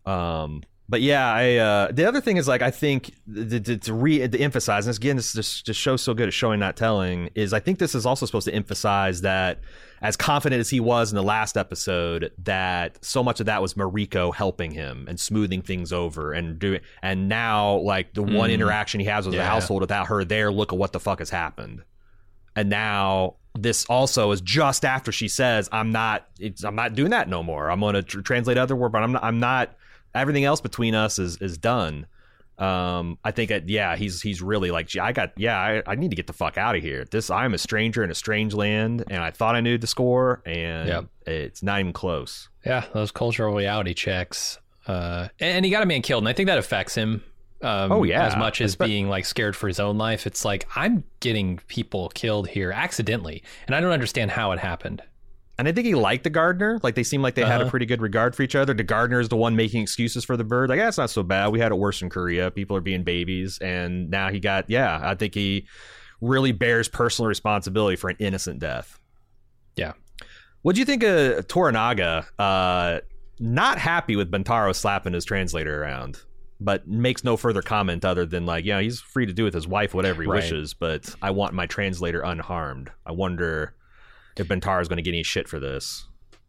Um, but yeah, I uh, the other thing is like I think to, to, to re to emphasize, and again, this just just shows so good at showing not telling. Is I think this is also supposed to emphasize that as confident as he was in the last episode, that so much of that was Mariko helping him and smoothing things over and doing. And now, like the one Mm. interaction he has with Yeah. the household without her there, look at what the fuck has happened. And now this also is just after she says, "I'm not, it's, I'm not doing that no more. I'm going to tr- translate other word, but I'm not, I'm not." Everything else between us is is done. Um, I think that yeah, he's he's really like, "Gee, I got yeah, I, I need to get the fuck out of here. This I'm a stranger in a strange land, and I thought I knew the score, and Yep. it's not even close." Yeah, those cultural reality checks. Uh, and he got a man killed, and I think that affects him. Um, Oh, yeah. as much as Espe- being like scared for his own life. It's like I'm getting people killed here accidentally, and I don't understand how it happened. And I think he liked the gardener. Like they seemed like they had a Uh-huh. pretty good regard for each other. The gardener is the one making excuses for the bird. Like, yeah, it's not so bad. We had it worse in Korea. People are being babies, and now he got yeah. I think he really bears personal responsibility for an innocent death. Yeah. What do you think of Toranaga? Uh, not happy with Bentaro slapping his translator around, but makes no further comment other than like, yeah, he's free to do with his wife whatever he Right. wishes, but I want my translator unharmed. I wonder if Bentaro is going to get any shit for this.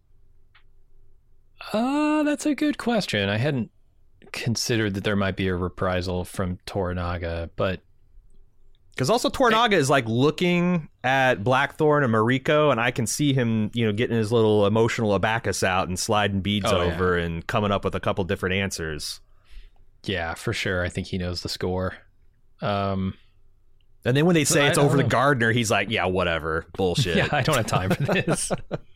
Uh, that's a good question. I hadn't considered that there might be a reprisal from Toranaga, but Because also Toranaga is like looking at Blackthorn and Mariko, and I can see him, you know, getting his little emotional abacus out and sliding beads Oh, yeah. over and coming up with a couple different answers. yeah, for sure. I think he knows the score. Um, And then when they say I- it's I over don't the know. gardener, he's like, yeah, whatever. Bullshit. yeah, I don't have time for this.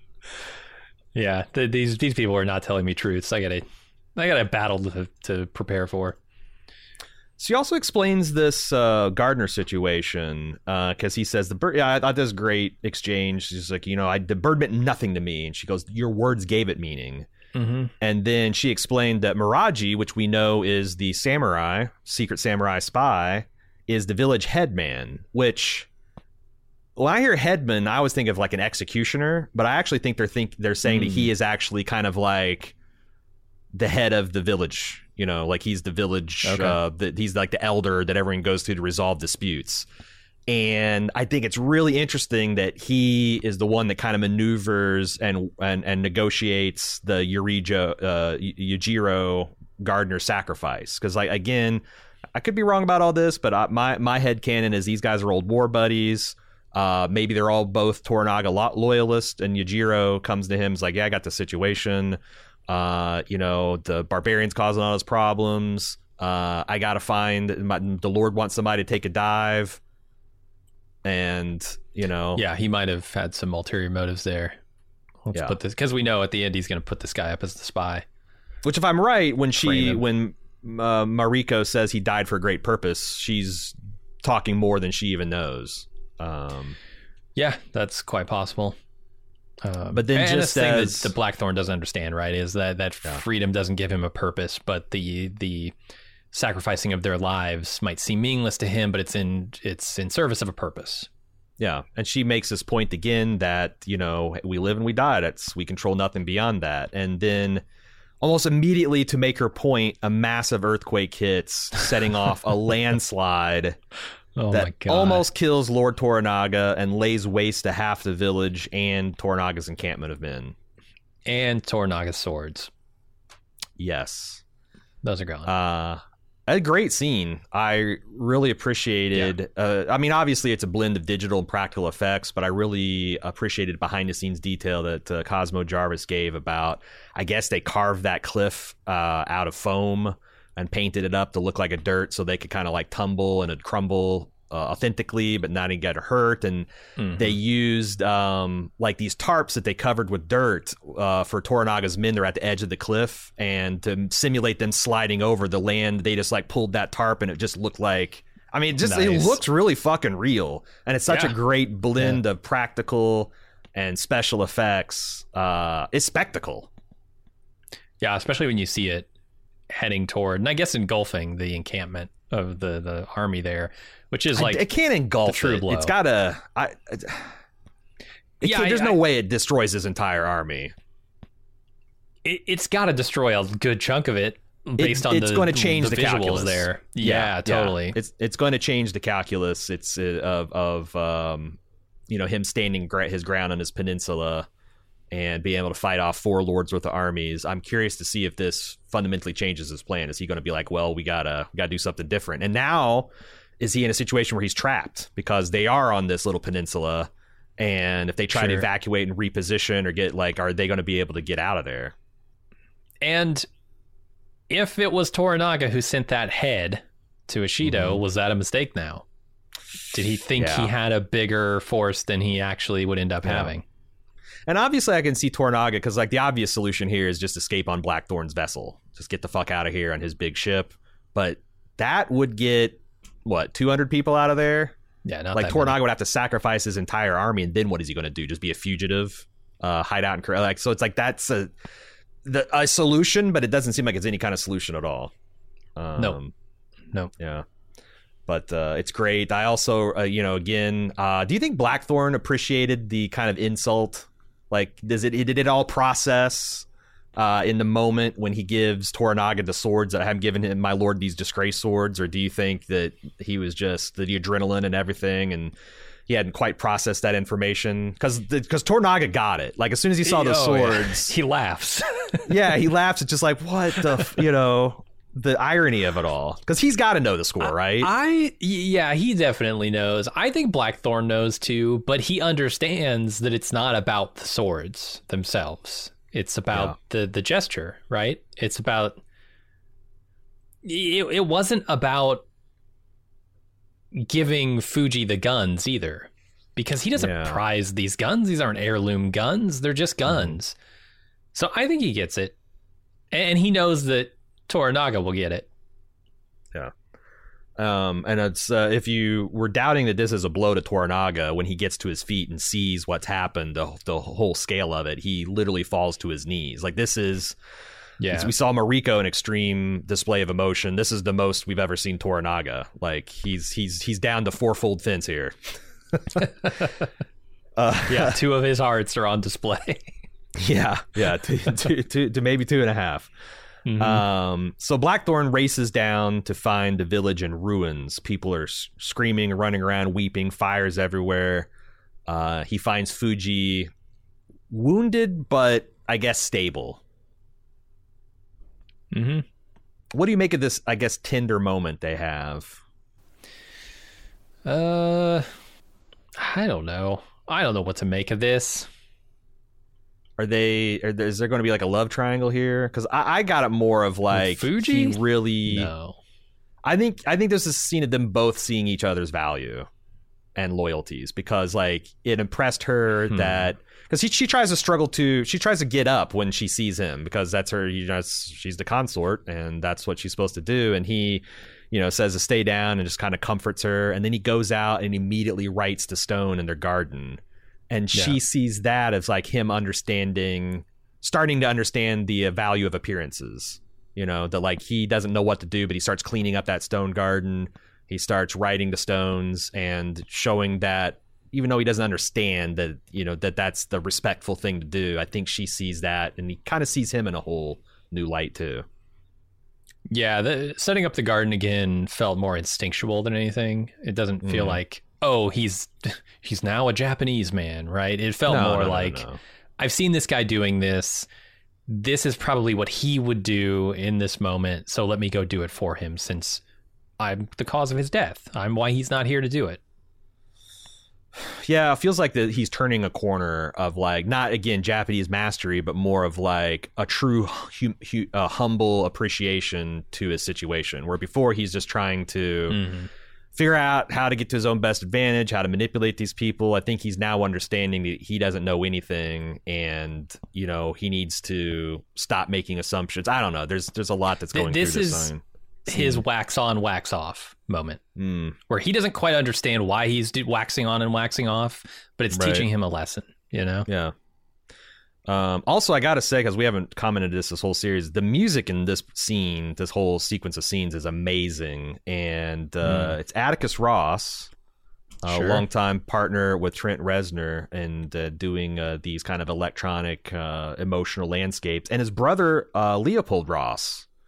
yeah, th- these these people are not telling me truths. I gotta I gotta battle to to prepare for. She also explains this uh, gardener situation because he says the bird. Yeah, I thought this was a great exchange. She's like, you know, I, the bird meant nothing to me, and she goes, "Your words gave it meaning." Mm-hmm. And then she explained that Miraji, which we know is the samurai, secret samurai spy, is the village headman. Which, when I hear headman, I always think of like an executioner, but I actually think they're think they're saying Mm. that he is actually kind of like the head of the village. You know, like he's the village, Okay. uh, that he's like the elder that everyone goes to to resolve disputes. And I think it's really interesting that he is the one that kind of maneuvers and and, and negotiates the Yurijo, uh, Y- Yujiro Gardner sacrifice. Because, like, again, I could be wrong about all this, but I, my my headcanon is these guys are old war buddies. Uh, maybe they're all both Toranaga lo- loyalists, and Yujiro comes to him, is like, yeah, I got the situation. Uh, you know, the barbarians causing all those problems. Uh, I got to find, my, the Lord wants somebody to take a dive. And, you know, Yeah, he might have had some ulterior motives there. Let's Yeah. put this because we know at the end he's going to put this guy up as the spy. which if I'm right, when Frame she, him. when uh, Mariko says he died for a great purpose, she's talking more than she even knows. Um, Yeah, that's quite possible. Um, But then and just the thing as- that the Blackthorn doesn't understand, right, is that that Yeah. freedom doesn't give him a purpose, but the the sacrificing of their lives might seem meaningless to him, but it's in it's in service of a purpose. Yeah, and she makes this point again that, you know, we live and we die. That's, we control nothing beyond that. And then almost immediately to make her point, a massive earthquake hits, setting off a landslide Oh that my god! almost kills Lord Toranaga and lays waste to half the village and Toranaga's encampment of men. and Toranaga's swords; Yes. those are gone. Uh, a great scene. I really appreciated. Uh, I mean, obviously, it's a blend of digital and practical effects, but I really appreciated behind the scenes detail that uh, Cosmo Jarvis gave about. I guess they carved that cliff uh, out of foam and painted it up to look like a dirt, so they could kind of like tumble and it'd crumble uh, authentically, but not get hurt. And Mhm. they used um, like these tarps that they covered with dirt uh, for Toranaga's men. They're at the edge of the cliff, and to simulate them sliding over the land, they just like pulled that tarp, and it just looked like. I mean, just it Nice. looks really fucking real, and it's such Yeah. a great blend of practical and special effects. Uh, it's spectacle. Yeah, especially when you see it heading toward, and I guess engulfing the encampment of the the army there, which is like I, it can't engulf the true it. blow. It's gotta. I. It Yeah, can't- I- there's I- no way it destroys his entire army. it, it's got to destroy a good chunk of it. based it, on it's the, going to change the, the visuals calculus there. Yeah, yeah, totally. It's it's going to change the calculus. It's uh, of of um, you know, him standing gra- his ground on his peninsula and being able to fight off four lords worth of armies. I'm curious to see if this fundamentally changes his plan. Is he going to be like, well, we gotta we gotta do something different? And now, is he in a situation where he's trapped because they are on this little peninsula, and if they try sure. to evacuate and reposition or get like, are they going to be able to get out of there? And if it was Toranaga who sent that head to Ishido, mm-hmm. was that a mistake now? Did he think yeah. he had a bigger force than he actually would end up yeah. having? And obviously I can see Toranaga, because like the obvious solution here is just escape on Blackthorn's vessel. Just get the fuck out of here on his big ship. But that would get, what, two hundred people out of there? Yeah, not like that Toranaga many. would have to sacrifice his entire army, and then what is he going to do? Just be a fugitive, uh, hide out in Korea? Like, so it's like that's a the a solution, but it doesn't seem like it's any kind of solution at all. Um, no, no, yeah. But uh, it's great. I also, uh, you know, again, uh, do you think Blackthorn appreciated the kind of insult? Like, does it did it all process uh, in the moment when he gives Toranaga the swords that I have given him, my lord, these disgrace swords? Or do you think that he was just the, the adrenaline and everything, and he hadn't quite processed that information? Because because Toranaga got it. Like, as soon as he saw the oh, swords, yeah. he laughs. yeah, he laughs. It's just like, what the, f-, you know, the irony of it all. Because he's got to know the score, right? I yeah, he definitely knows. I think Blackthorn knows too, but he understands that it's not about the swords themselves. It's about yeah. the, the gesture, right? It's about... It, it wasn't about giving Fuji the guns either, because he doesn't yeah. prize these guns. These aren't heirloom guns. They're just guns. Mm. So I think he gets it. And he knows that Toranaga will get it. Yeah. Um, and it's uh, if you were doubting that this is a blow to Toranaga, when he gets to his feet and sees what's happened, the, the whole scale of it, he literally falls to his knees. Like, this is, yeah. we saw Mariko in extreme display of emotion. This is the most we've ever seen Toranaga. Like, he's he's he's down to fourfold fence here. uh, yeah, two of his hearts are on display. yeah, yeah, two, two, two, to maybe two and a half. Mm-hmm. Um, so Blackthorn races down to find the village in ruins. People are s- screaming, running around, weeping, fires everywhere. Uh, he finds Fuji wounded, but I guess stable. Mm-hmm. What do you make of this, I guess, tender moment they have? Uh, I don't know. I don't know what to make of this. Are they? Are there, is there going to be like a love triangle here? Because I, I got it more of like Fuji. He really. No. I think I think this is a scene of them both seeing each other's value and loyalties, because like it impressed her hmm. that because she tries to struggle to she tries to get up when she sees him, because that's her, you know, she's the consort and that's what she's supposed to do, and he, you know, says to stay down and just kind of comforts her, and then he goes out and immediately writes to Stone in their garden. And she yeah. sees that as like him understanding, starting to understand the uh, value of appearances. You know, that like he doesn't know what to do, but he starts cleaning up that stone garden. He starts writing the stones and showing that even though he doesn't understand that, you know, that that's the respectful thing to do. I think she sees that, and he kind of sees him in a whole new light too. Yeah, the, setting up the garden again felt more instinctual than anything. It doesn't feel mm. like, oh, he's he's now a Japanese man, right? It felt no, more no, like, no, no. I've seen this guy doing this. This is probably what he would do in this moment, so let me go do it for him, since I'm the cause of his death. I'm why he's not here to do it. Yeah, it feels like that he's turning a corner of like, not again Japanese mastery, but more of like a true hum, hum, uh, humble appreciation to his situation, where before he's just trying to mm-hmm. figure out how to get to his own best advantage, how to manipulate these people. I think he's now understanding that he doesn't know anything, and you know, he needs to stop making assumptions. I don't know. There's there's a lot that's going this through this is sign. His wax on, wax off moment, mm. where he doesn't quite understand why he's do- waxing on and waxing off, but it's right. teaching him a lesson. You know? Yeah. Um, also, I gotta say, because we haven't commented this this whole series, the music in this scene, this whole sequence of scenes, is amazing, and uh, mm. it's Atticus Ross, a sure. longtime partner with Trent Reznor, and uh, doing uh, these kind of electronic, uh, emotional landscapes, and his brother uh, Leopold Ross,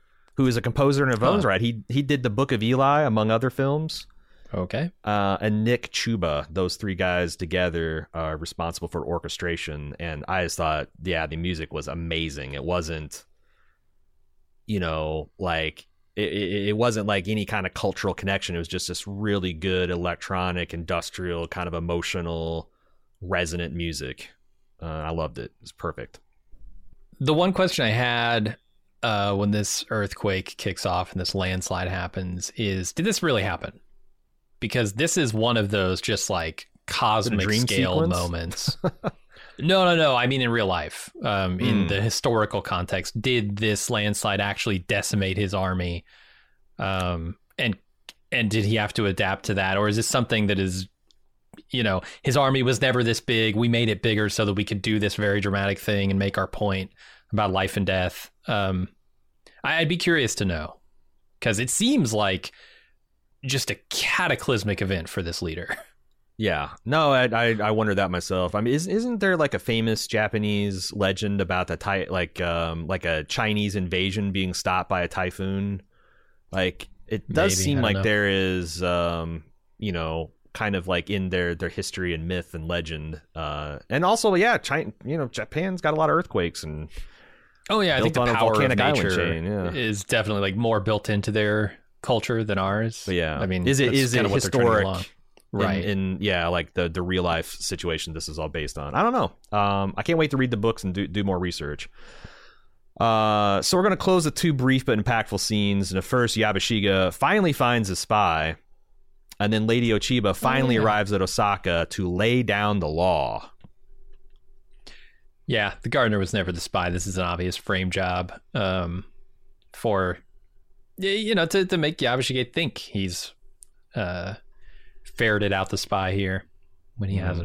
who is a composer in his own Huh. right. He he did the Book of Eli, among other films. Okay. Uh, and Nick Chuba, those three guys together are responsible for orchestration. And I just thought, yeah, the music was amazing. It wasn't, you know, like it, it, it wasn't like any kind of cultural connection. It was just this really good electronic, industrial, kind of emotional, resonant music. Uh, I loved it. It was perfect. The one question I had uh, when this earthquake kicks off and this landslide happens is, did this really happen? Because this is one of those just like cosmic dream scale sequence? moments. no, no, no. I mean, in real life, um, in Mm. the historical context, did this landslide actually decimate his army? Um, and and did he have to adapt to that? Or is this something that is, you know, his army was never this big. We made it bigger so that we could do this very dramatic thing and make our point about life and death. Um, I, I'd be curious to know, because it seems like just a cataclysmic event for this leader. Yeah, no, I, I I wonder that myself. I mean, is, isn't there like a famous Japanese legend about the ty- like um like a Chinese invasion being stopped by a typhoon? Like it does Maybe, seem I don't like know. there is um you know kind of like in their their history and myth and legend. Uh, and also yeah, China, you know, Japan's got a lot of earthquakes and Oh yeah, I think Built the on a power of volcanic island nature chain, yeah. is definitely like more built into their culture than ours. but yeah, I mean, is it that's is it kinda what they're trending historic? along. In- Right. in, yeah like the the real life situation this is all based on. I don't know. um I can't wait to read the books and do, do more research. Uh so we're going to close with two brief but impactful scenes. And the first, Yabashige finally finds a spy, and then Lady Ochiba finally yeah. arrives at Osaka to lay down the law. Yeah, the gardener was never the spy. This is an obvious frame job um, for, y- you know, to, to make Yabashige think he's uh, ferreted out the spy here when he Mhm. hasn't.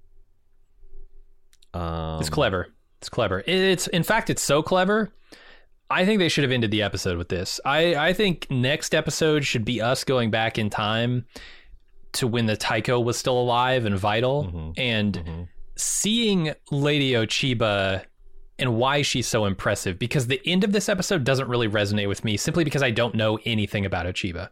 um It's clever. It's clever. It's in fact, it's so clever. I think they should have ended the episode with this. I, I think next episode should be us going back in time to when the Taiko was still alive and vital, Mhm. and Mhm. seeing Lady Ochiba and why she's so impressive, because the end of this episode doesn't really resonate with me simply because I don't know anything about Ochiba.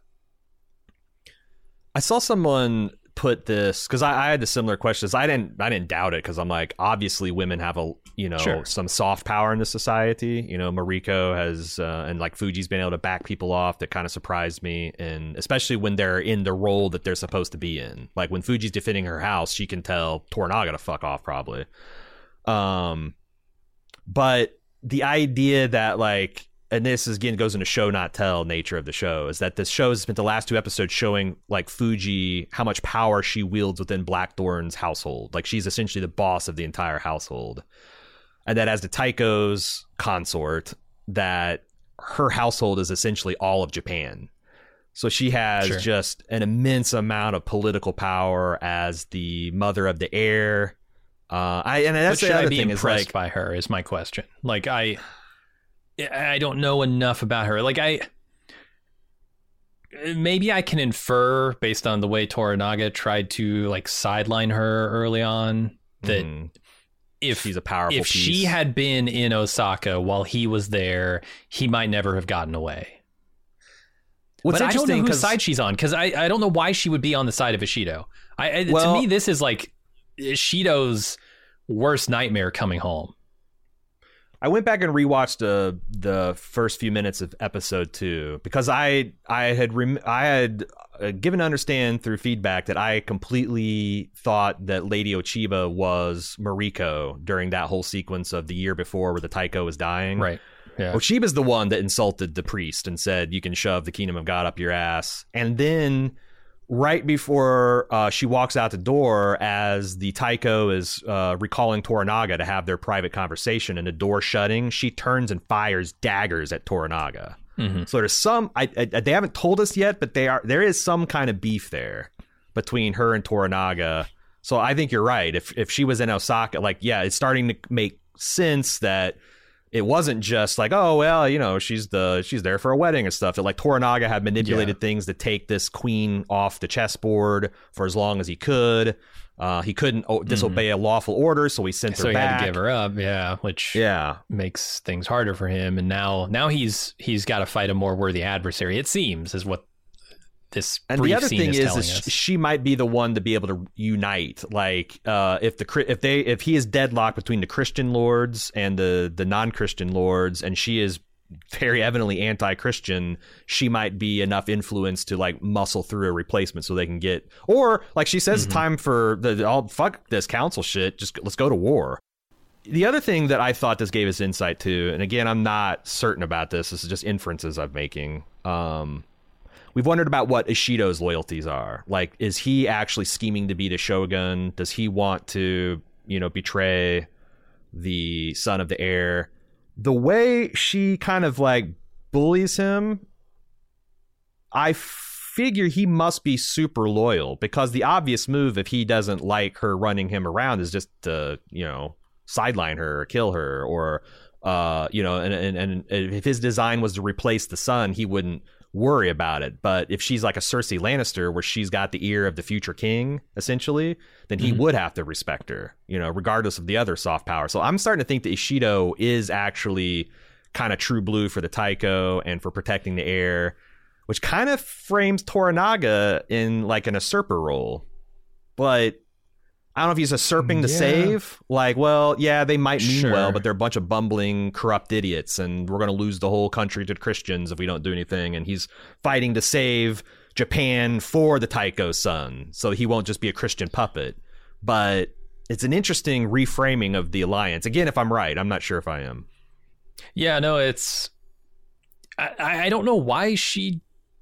I saw someone put this because I, I had the similar questions. I didn't I didn't doubt it because I'm like, obviously women have a you know Sure. some soft power in the society. You know, Mariko has uh, and like Fuji's been able to back people off. That kind of surprised me, and especially when they're in the role that they're supposed to be in. Like when Fuji's defending her house, she can tell Toranaga to fuck off probably. Um, but the idea that like. And this is, again, goes into show not tell nature of the show, is that this show has spent the last two episodes showing like Fuji how much power she wields within Blackthorn's household. Like she's essentially the boss of the entire household. And that as the Taiko's consort, that her household is essentially all of Japan. So she has Sure. just an immense amount of political power as the mother of the heir. Uh, I and that's But the should other I be thing is impressed like, by her is my question. Like I, I don't know enough about her. Like I, maybe I can infer based on the way Toranaga tried to like sideline her early on that mhm, if she's a powerful if piece. she had been in Osaka while he was there, he might never have gotten away. What's but I don't know interesting whose 'cause- side she's on, because I, I don't know why she would be on the side of Ishido. I, I Well- to me, this is like Ishido's worst nightmare coming home. I went back and rewatched uh, the first few minutes of episode two because I I had rem- I had uh, given to understand through feedback that I completely thought that Lady Ochiba was Mariko during that whole sequence of the year before where the Taiko was dying. Right. Yeah. Ochiba's the one that insulted the priest and said, you can shove the kingdom of God up your ass. And then right before uh, she walks out the door, as the Taiko is uh, recalling Toranaga to have their private conversation and the door shutting, she turns and fires daggers at Toranaga. Mm-hmm. So there's some, I, I, they haven't told us yet, but they are there is some kind of beef there between her and Toranaga. So I think you're right. If if she was in Osaka, like, yeah, it's starting to make sense that it wasn't just like, oh well, you know, she's the she's there for a wedding and stuff. That like Toranaga had manipulated yeah. things to take this queen off the chessboard for as long as he could. Uh, he couldn't oh, disobey mm-hmm. a lawful order, so he sent so her back. So he had to give her up, yeah, which yeah. makes things harder for him. And now, now he's he's got to fight a more worthy adversary. It seems is what this and brief the other scene thing is, is, telling is us. She might be the one to be able to unite. Like uh, if the if they if he is deadlocked between the Christian lords and the the non-Christian lords, and she is very evidently anti-Christian, she might be enough influence to like muscle through a replacement so they can get, or like she says, mm-hmm. time for the all fuck this council shit, just let's go to war. The other thing that I thought this gave us insight to, and again, I'm not certain about this, this is just inferences I'm making. Um, we've wondered about what Ishido's loyalties are. Like, is he actually scheming to be the shogun? Does he want to, you know, betray the son of the heir? The way she kind of like bullies him, I figure he must be super loyal, because the obvious move, if he doesn't like her running him around, is just to, you know, sideline her or kill her, or, uh, you know, and, and, and if his design was to replace the son, he wouldn't worry about it. But if she's like a Cersei Lannister, where she's got the ear of the future king, essentially, then he mm-hmm. would have to respect her, you know, regardless of the other soft power. So I'm starting to think that Ishido is actually kind of true blue for the Taiko and for protecting the heir, which kind of frames Toranaga in like an usurper role. But I don't know if he's usurping to yeah. save. Like, well, yeah, they might mean sure. well, but they're a bunch of bumbling, corrupt idiots, and we're going to lose the whole country to Christians if we don't do anything. And he's fighting to save Japan for the Taiko's son, so he won't just be a Christian puppet. But it's an interesting reframing of the alliance. Again, if I'm right, I'm not sure if I am. Yeah, no, it's... I, I don't know why she...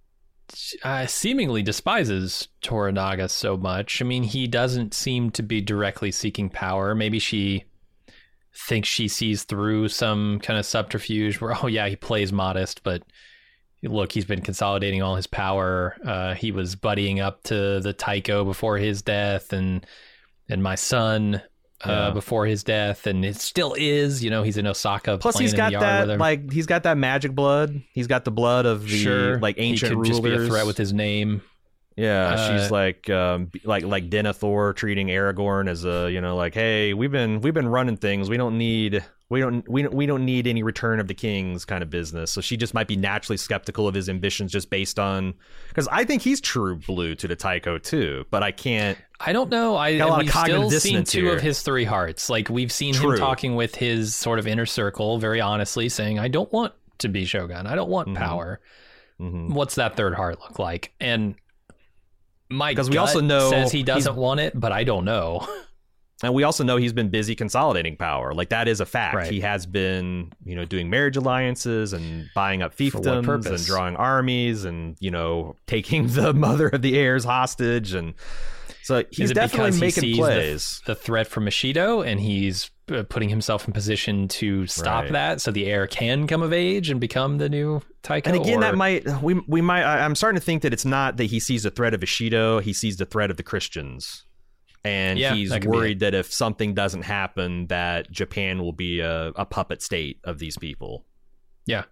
Uh, seemingly despises Toranaga so much. I mean, he doesn't seem to be directly seeking power. Maybe she thinks she sees through some kind of subterfuge where, oh yeah, he plays modest, but look, he's been consolidating all his power. Uh, he was buddying up to the Taiko before his death, and and my son uh, yeah. before his death, and it still is. You know, he's in Osaka. Plus, he's got that like he's got that magic blood. He's got the blood of the sure. like ancient he could rulers. Just be a threat with his name. Yeah, Uh, she's like um, like like Denethor treating Aragorn as a, you know, like, hey, we've been we've been running things. We don't need we don't we don't we don't need any return of the kings kind of business. So she just might be naturally skeptical of his ambitions just based on, because I think he's true blue to the Taiko too, but I can't. I don't know. I got a lot we've of cognitive still seen dissonance two here. of his three hearts. Like, we've seen True. him talking with his sort of inner circle, very honestly, saying, "I don't want to be shogun. I don't want Mhm. power." Mhm. What's that third heart look like? And my Because gut we also know says he doesn't he's- want it, but I don't know. And we also know he's been busy consolidating power. Like, that is a fact. Right. He has been, you know, doing marriage alliances and buying up For what fiefdoms purpose? and drawing armies and, you know, taking the mother of the heirs hostage. And so he's Is it definitely because he making sees plays. The, the threat from Ishido, and he's uh, putting himself in position to stop Right. that, so the heir can come of age and become the new Taiko? And again, or... that might we we might. I, I'm starting to think that it's not that he sees the threat of Ishido. He sees the threat of the Christians, and Yeah, he's that could be worried that if something doesn't happen, that Japan will be a, a puppet state of these people. Yeah.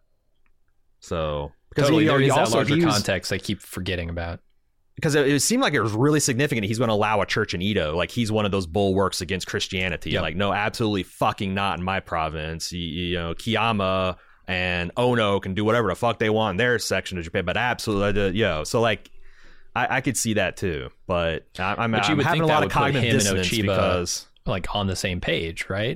So because Totally, you know, there he is that also larger he was- context I keep forgetting about. because it, it seemed like it was really significant. He's going to allow a church in Edo. Like, he's one of those bulwarks against Christianity. Yep. Like, no, absolutely fucking not in my province. You, you know, Kiyama and Ono can do whatever the fuck they want in their section of Japan, but absolutely, uh, yo. So, like, I, I could see that too. But I, I'm, But you I'm would having think a lot that of would put cognitive him and dissonance Ochiba, because, like, on the same page, right?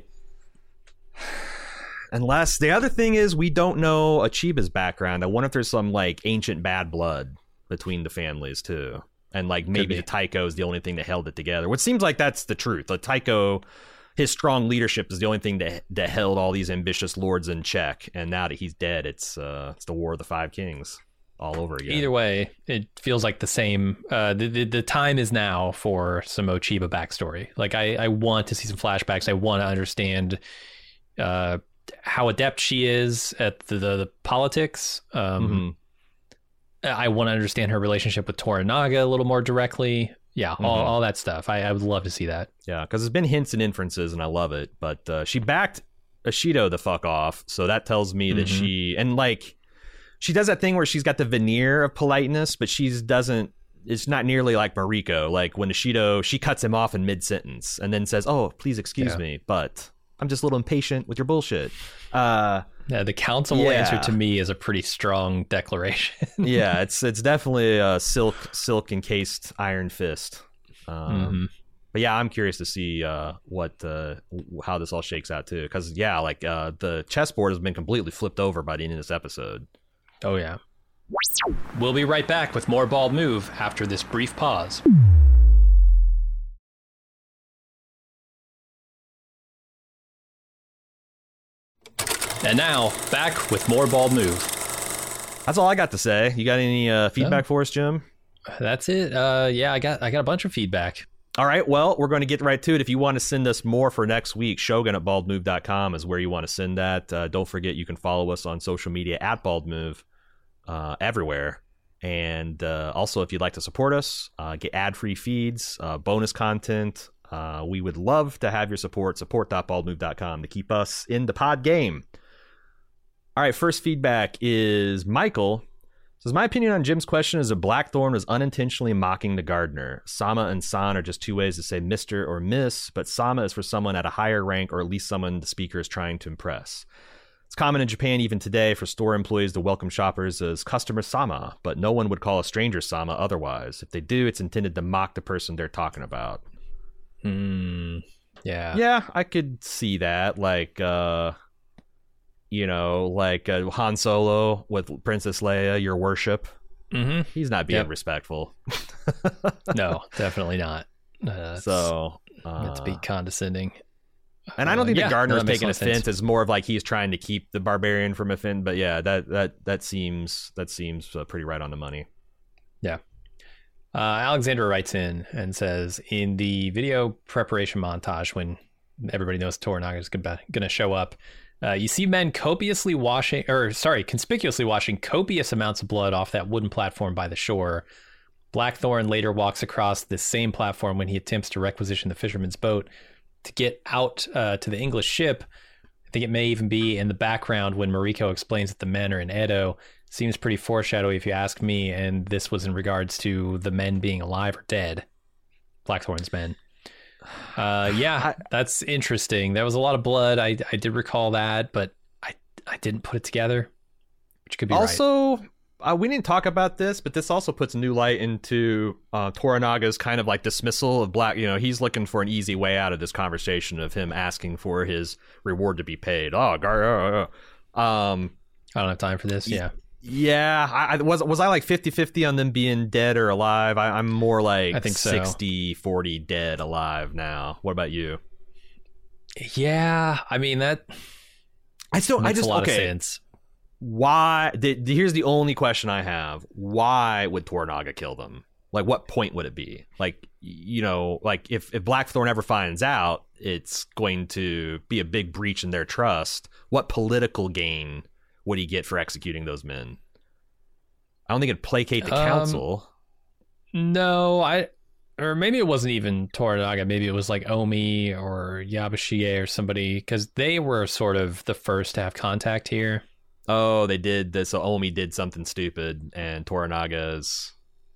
unless the other thing is, we don't know Achiba's background. I wonder if there's some like ancient bad blood between the families too. And like maybe be. the Taiko is the only thing that held it together, which seems like that's the truth. The Taiko, his strong leadership is the only thing that that held all these ambitious lords in check. And now that he's dead, it's uh, it's the War of the Five Kings all over again. Either way, it feels like the same. Uh, the, the the time is now for some Ochiba backstory. Like, I, I want to see some flashbacks. I want to understand uh, how adept she is at the, the, the politics. Um, Mm-hmm. I want to understand her relationship with Toranaga a little more directly. Yeah, all, Mhm. all that stuff. I, I would love to see that. Yeah, because there's been hints and inferences, and I love it. But uh, she backed Ashido the fuck off. So that tells me mm-hmm. that she and like she does that thing where she's got the veneer of politeness, but she doesn't. It's not nearly like Mariko. Like when Ashido, she cuts him off in mid sentence and then says, "Oh, please excuse yeah. me, but I'm just a little impatient with your bullshit." Uh, yeah, the counsel yeah. answer to me is a pretty strong declaration. yeah, it's it's definitely a silk silk encased iron fist. Um, mm-hmm. But yeah, I'm curious to see uh, what uh, how this all shakes out too, because yeah, like uh, the chessboard has been completely flipped over by the end of this episode. Oh yeah. We'll be right back with more Bald Move after this brief pause. And now, back with more Bald Move. That's all I got to say. You got any uh, feedback no. for us, Jim? That's it. Uh, yeah, I got I got a bunch of feedback. All right, well, we're going to get right to it. If you want to send us more for next week, shogun at bald move dot com is where you want to send that. Uh, don't forget, you can follow us on social media at baldmove uh, everywhere. And uh, also, if you'd like to support us, uh, get ad-free feeds, uh, bonus content, uh, we would love to have your support. support dot bald move dot com to keep us in the pod game. All right, first feedback is Michael. Says, my opinion on Jim's question is that Blackthorn was unintentionally mocking the gardener. Sama and San are just two ways to say Mister or Miss, but Sama is for someone at a higher rank or at least someone the speaker is trying to impress. It's common in Japan even today for store employees to welcome shoppers as customer Sama, but no one would call a stranger Sama otherwise. If they do, it's intended to mock the person they're talking about. Hmm. Yeah. Yeah, I could see that. Like, uh... you know, like uh, Han Solo with Princess Leia, your worship. Mm-hmm. He's not being yep. respectful. No, definitely not. Uh, so uh, it's be condescending. And I don't think uh, the yeah, gardener's no, taking offense. Sense. It's more of like he's trying to keep the barbarian from offend. But yeah, that that that seems that seems uh, pretty right on the money. Yeah. Uh, Alexandra writes in and says, in the video preparation montage, when everybody knows Toranaga is going to show up, Uh, you see men copiously washing, or sorry, conspicuously washing copious amounts of blood off that wooden platform by the shore. Blackthorn later walks across this same platform when he attempts to requisition the fisherman's boat to get out uh, to the English ship. I think it may even be in the background when Mariko explains that the men are in Edo. Seems pretty foreshadowy if you ask me, and this was in regards to the men being alive or dead. Blackthorn's men. Uh, yeah, that's interesting. There was a lot of blood. I I did recall that, but I I didn't put it together, which could be also, right. Uh, we didn't talk about this, but this also puts new light into uh, Toranaga's kind of like dismissal of Black. You know, he's looking for an easy way out of this conversation of him asking for his reward to be paid. Oh, gar- uh, uh. um, I don't have time for this. Yeah. Yeah, I, I was was I like fifty-fifty on them being dead or alive? I, I'm more like I think so. sixty forty dead alive now. What about you? Yeah, I mean that. I still makes I just a lot okay. of sense. Why? The, the, here's the only question I have: why would Toranaga kill them? Like, what point would it be? Like, you know, like if if Blackthorn ever finds out, it's going to be a big breach in their trust. What political gain would he get for executing those men? I don't think it'd placate the um, council. No, I, or maybe it wasn't even Toranaga. Maybe it was like Omi or Yabashige or somebody, because they were sort of the first to have contact here. Oh, they did this. So Omi did something stupid, and Toranaga's.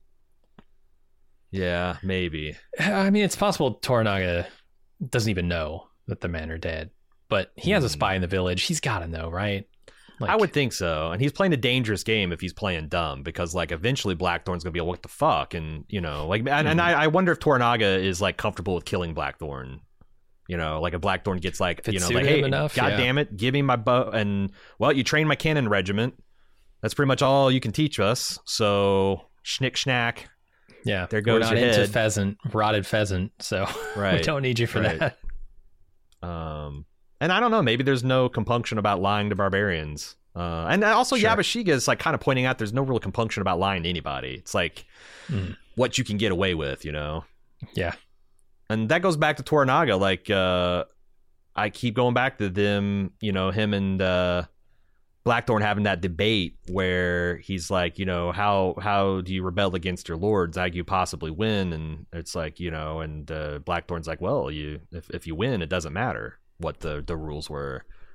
Yeah, maybe. I mean, it's possible Toranaga doesn't even know that the men are dead, but he has a spy in the village. He's got to know, right? Like, I would think so. And he's playing a dangerous game if he's playing dumb, because like eventually Blackthorn's going to be like, what the fuck? And, you know, like, and, mm-hmm. and I, I wonder if Toranaga is like comfortable with killing Blackthorn. You know, like if Blackthorn gets like, you know, like, hey, enough, God yeah. damn it, give me my bow. And, well, you trained my cannon regiment. That's pretty much all you can teach us. So, schnick schnack. Yeah. There goes We're not your into head. pheasant, rotted pheasant. So, right. we don't need you for right. that. Um, And I don't know, maybe there's no compunction about lying to barbarians. Uh, and also sure. Yabashige is like kind of pointing out there's no real compunction about lying to anybody. It's like mm. what you can get away with, you know? Yeah. And that goes back to Toranaga. Like, uh, I keep going back to them, you know, him and uh, Blackthorn having that debate where he's like, you know, how how do you rebel against your lords? How do you possibly win? And it's like, you know, and uh, Blackthorn's like, well, you if, if you win, it doesn't matter what the, the rules were.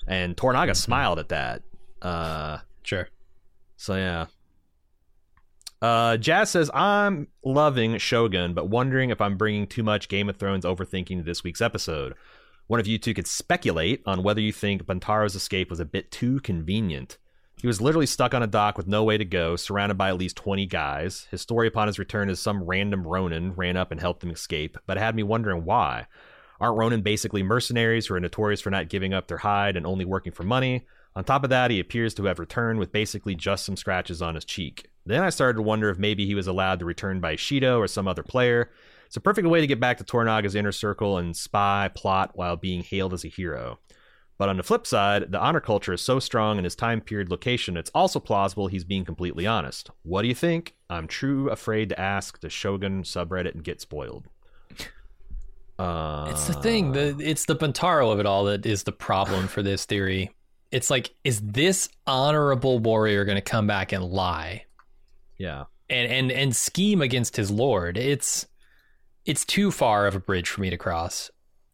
And Toranaga mm-hmm. smiled at that. Uh, sure. So, yeah. Uh, Jazz says, I'm loving Shogun, but wondering if I'm bringing too much Game of Thrones overthinking to this week's episode. One of you two could speculate on whether you think Buntaro's escape was a bit too convenient. He was literally stuck on a dock with no way to go, surrounded by at least twenty guys. His story upon his return is some random Ronin ran up and helped him escape, but it had me wondering why. Aren't Ronin basically mercenaries who are notorious for not giving up their hide and only working for money? On top of that, he appears to have returned with basically just some scratches on his cheek. Then I started to wonder if maybe he was allowed to return by Shido or some other player. It's a perfect way to get back to Toranaga's inner circle and spy, plot, while being hailed as a hero. But on the flip side, the honor culture is so strong in his time period location, it's also plausible he's being completely honest. What do you think? I'm true afraid to ask the Shogun subreddit and get spoiled. Uh, it's the thing. The, it's the Buntaro of it all that is the problem for this theory. It's like, is this honorable warrior going to come back and lie? Yeah. And, and and scheme against his lord? It's it's too far of a bridge for me to cross.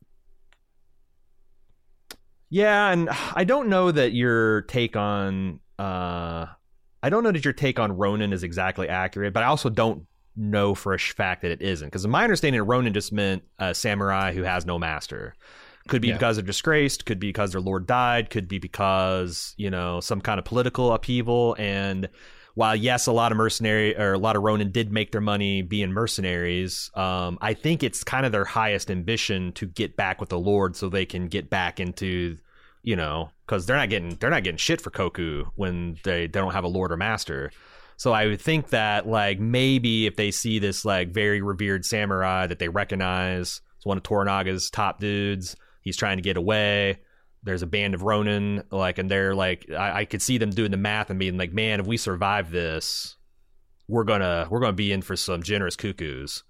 Yeah, and I don't know that your take on uh, I don't know that your take on Ronin is exactly accurate, but I also don't know for a fact that it isn't. Because in my understanding, Ronin just meant a samurai who has no master. Could be yeah. because they're disgraced, could be because their lord died, could be because, you know, some kind of political upheaval. And while, yes, a lot of mercenary or a lot of Ronin did make their money being mercenaries, um, I think it's kind of their highest ambition to get back with the lord so they can get back into, you know, because they're not getting they're not getting shit for Koku when they, they don't have a lord or master. So I would think that, like, maybe if they see this, like, very revered samurai that they recognize, it's one of Toranaga's top dudes, he's trying to get away, there's a band of Ronin, like, and they're like, I, I could see them doing the math and being like, man, if we survive this, we're gonna we're gonna be in for some generous cuckoos.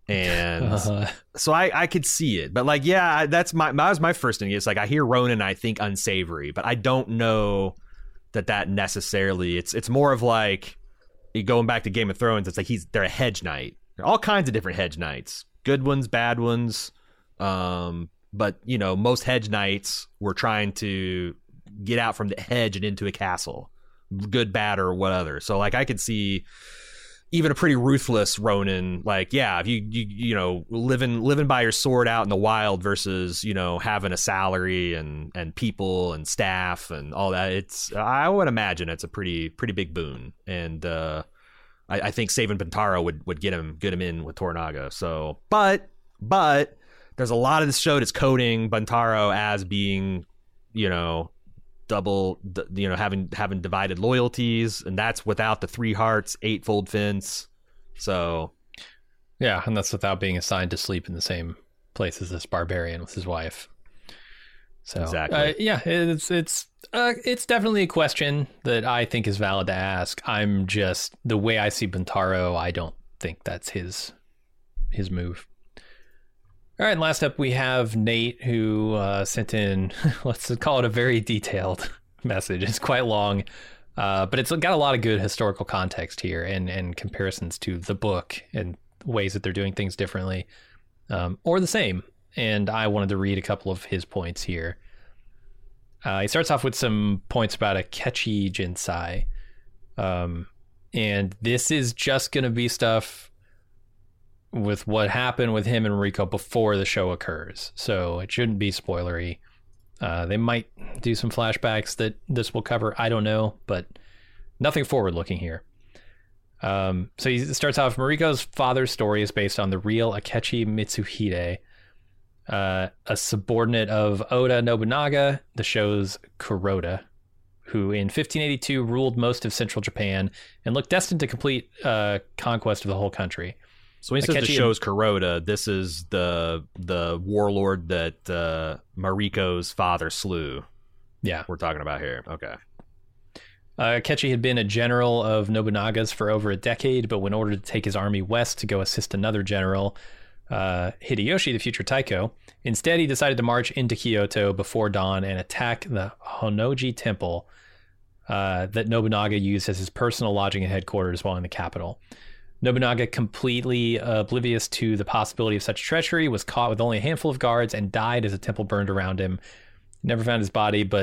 And uh-huh. so I, I could see it, but like, yeah, that's my that was my first thing. It's like, I hear Ronin, I think unsavory, but I don't know that that necessarily. It's it's more of like, going back to Game of Thrones, it's like he's they're a hedge knight. There are all kinds of different hedge knights, good ones, bad ones. Um, but you know, most hedge knights were trying to get out from the hedge and into a castle, good, bad, or whatever. So like, I could see even a pretty ruthless Ronin, like, yeah, if you you you know living living by your sword out in the wild versus, you know, having a salary and and people and staff and all that, it's I would imagine it's a pretty pretty big boon. And uh, I, I think saving Buntaro would would get him get him in with Toranaga. So, but but there's a lot of this show that's coding Buntaro as being, you know, double, you know, having having divided loyalties, and that's without the three hearts, eightfold fence. So yeah, and that's without being assigned to sleep in the same place as this barbarian with his wife. So exactly. uh, yeah, it's it's uh, it's definitely a question that I think is valid to ask. I'm just, the way I see Buntaro, I don't think that's his his move. All right, and last up we have Nate, who uh, sent in, let's call it a very detailed message. It's quite long, uh, but it's got a lot of good historical context here and, and comparisons to the book and ways that they're doing things differently, um, or the same. And I wanted to read a couple of his points here. Uh, he starts off with some points about Akechi Jinsai. Um, and this is just going to be stuff with what happened with him and Mariko before the show occurs, so it shouldn't be spoilery. Uh, they might do some flashbacks that this will cover, I don't know, but nothing forward looking here. Um, so he starts off, Mariko's father's story is based on the real Akechi Mitsuhide, uh, a subordinate of Oda Nobunaga, the show's Kuroda, who in fifteen eighty-two ruled most of central Japan and looked destined to complete uh, conquest of the whole country. So when he says the show's Kuroda, this is the the warlord that uh, Mariko's father slew. Yeah. We're talking about here. Okay. Uh, Akechi had been a general of Nobunaga's for over a decade, but when ordered to take his army west to go assist another general, uh, Hideyoshi, the future Taiko, instead he decided to march into Kyoto before dawn and attack the Honnoji Temple uh, that Nobunaga used as his personal lodging and headquarters while in the capital. Nobunaga, completely uh, oblivious to the possibility of such treachery, was caught with only a handful of guards and died as the temple burned around him. Never found his body, but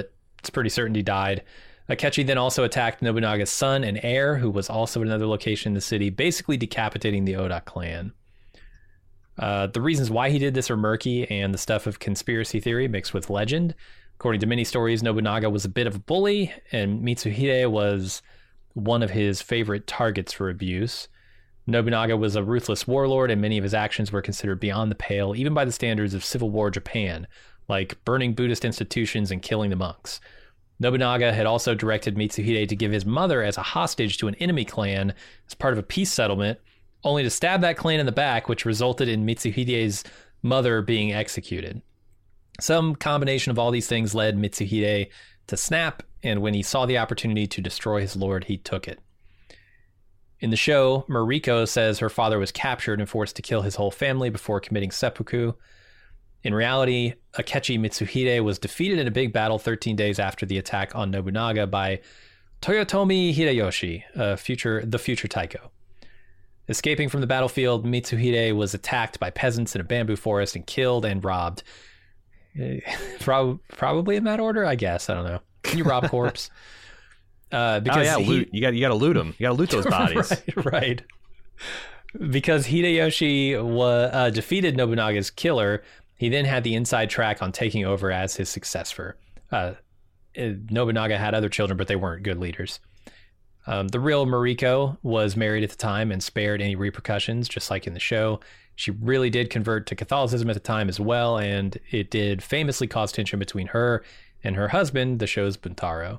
it's pretty certain he died. Akechi then also attacked Nobunaga's son and heir, who was also at another location in the city, basically decapitating the Oda clan. Uh, the reasons why he did this are murky and the stuff of conspiracy theory mixed with legend. According to many stories, Nobunaga was a bit of a bully, and Mitsuhide was one of his favorite targets for abuse. Nobunaga was a ruthless warlord, and many of his actions were considered beyond the pale, even by the standards of Civil War Japan, like burning Buddhist institutions and killing the monks. Nobunaga had also directed Mitsuhide to give his mother as a hostage to an enemy clan as part of a peace settlement, only to stab that clan in the back, which resulted in Mitsuhide's mother being executed. Some combination of all these things led Mitsuhide to snap, and when he saw the opportunity to destroy his lord, he took it. In the show, Mariko says her father was captured and forced to kill his whole family before committing seppuku. In reality, Akechi Mitsuhide was defeated in a big battle thirteen days after the attack on Nobunaga by Toyotomi Hideyoshi, uh, future, the future Taiko. Escaping from the battlefield, Mitsuhide was attacked by peasants in a bamboo forest and killed and robbed. Pro- probably in that order, I guess. I don't know. Can you rob corpse? Uh, because oh yeah, he, loot. You got you got to loot them. You got to loot those bodies. right, right. Because Hideyoshi wa- uh, defeated Nobunaga's killer, he then had the inside track on taking over as his successor. Uh, Nobunaga had other children, but they weren't good leaders. Um, the real Mariko was married at the time and spared any repercussions, just like in the show. She really did convert to Catholicism at the time as well, and it did famously cause tension between her and her husband, the show's Buntaro.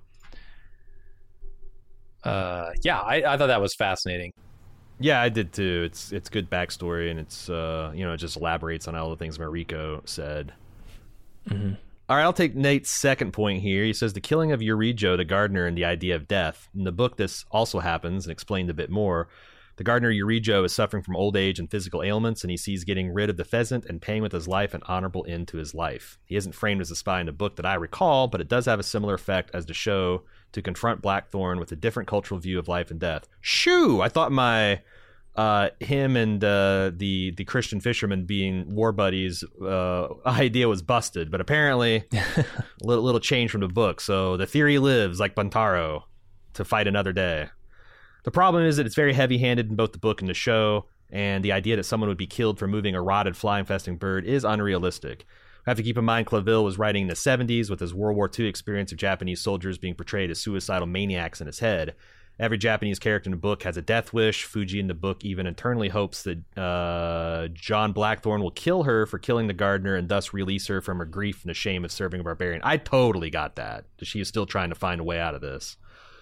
Uh, yeah, I, I thought that was fascinating. Yeah, I did too. It's it's good backstory, and it's uh you know it just elaborates on all the things Mariko said. Mm-hmm. All right, I'll take Nate's second point here. He says the killing of Yurijo, the gardener, and the idea of death. In the book, this also happens and explained a bit more. The gardener Yurijo is suffering from old age and physical ailments, and he sees getting rid of the pheasant and paying with his life an honorable end to his life. He isn't framed as a spy in the book that I recall, but it does have a similar effect as the show to confront Blackthorn with a different cultural view of life and death. Shoo! I thought my uh, him and uh, the the Christian fisherman being war buddies uh, idea was busted, but apparently a little, little change from the book. So the theory lives, like Buntaro, to fight another day. The problem is that it's very heavy-handed in both the book and the show, and the idea that someone would be killed for moving a rotted fly-infesting bird is unrealistic. We have to keep in mind Claville was writing in the seventies with his World War Two experience of Japanese soldiers being portrayed as suicidal maniacs in his head. Every Japanese character in the book has a death wish. Fuji in the book even internally hopes that uh, John Blackthorn will kill her for killing the gardener and thus release her from her grief and the shame of serving a barbarian. I totally got that. She is still trying to find a way out of this.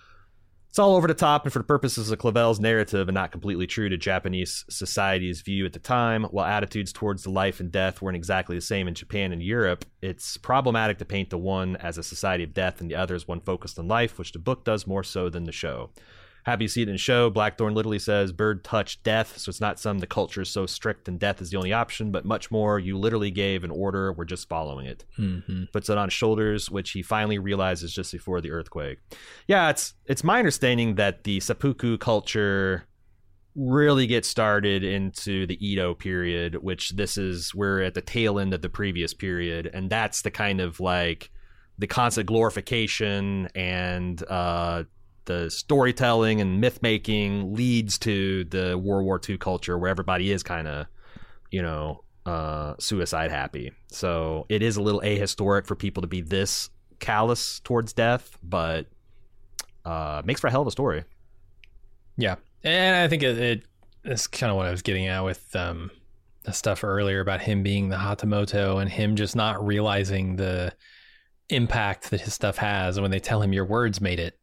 It's all over the top and for the purposes of Clavelle's narrative and not completely true to Japanese society's view at the time. While attitudes towards the life and death weren't exactly the same in Japan and Europe, it's problematic to paint the one as a society of death and the other as one focused on life, which the book does more so than the show. Happy to see it in the show. Blackthorn literally says, bird touch death, so it's not some the culture is so strict and death is the only option, but much more, you literally gave an order, we're just following it. Mm-hmm. Puts it on his shoulders, which he finally realizes just before the earthquake. Yeah, it's it's my understanding that the seppuku culture really gets started into the Edo period, which this is, we're at the tail end of the previous period, and that's the kind of like the constant glorification and uh the storytelling and myth making leads to the World War Two culture where everybody is kind of, you know, uh, suicide happy. So it is a little ahistoric for people to be this callous towards death, but uh, makes for a hell of a story. Yeah. And I think it, it it's kind of what I was getting at with um, the stuff earlier about him being the Hatamoto and him just not realizing the impact that his stuff has. And when they tell him your words made it,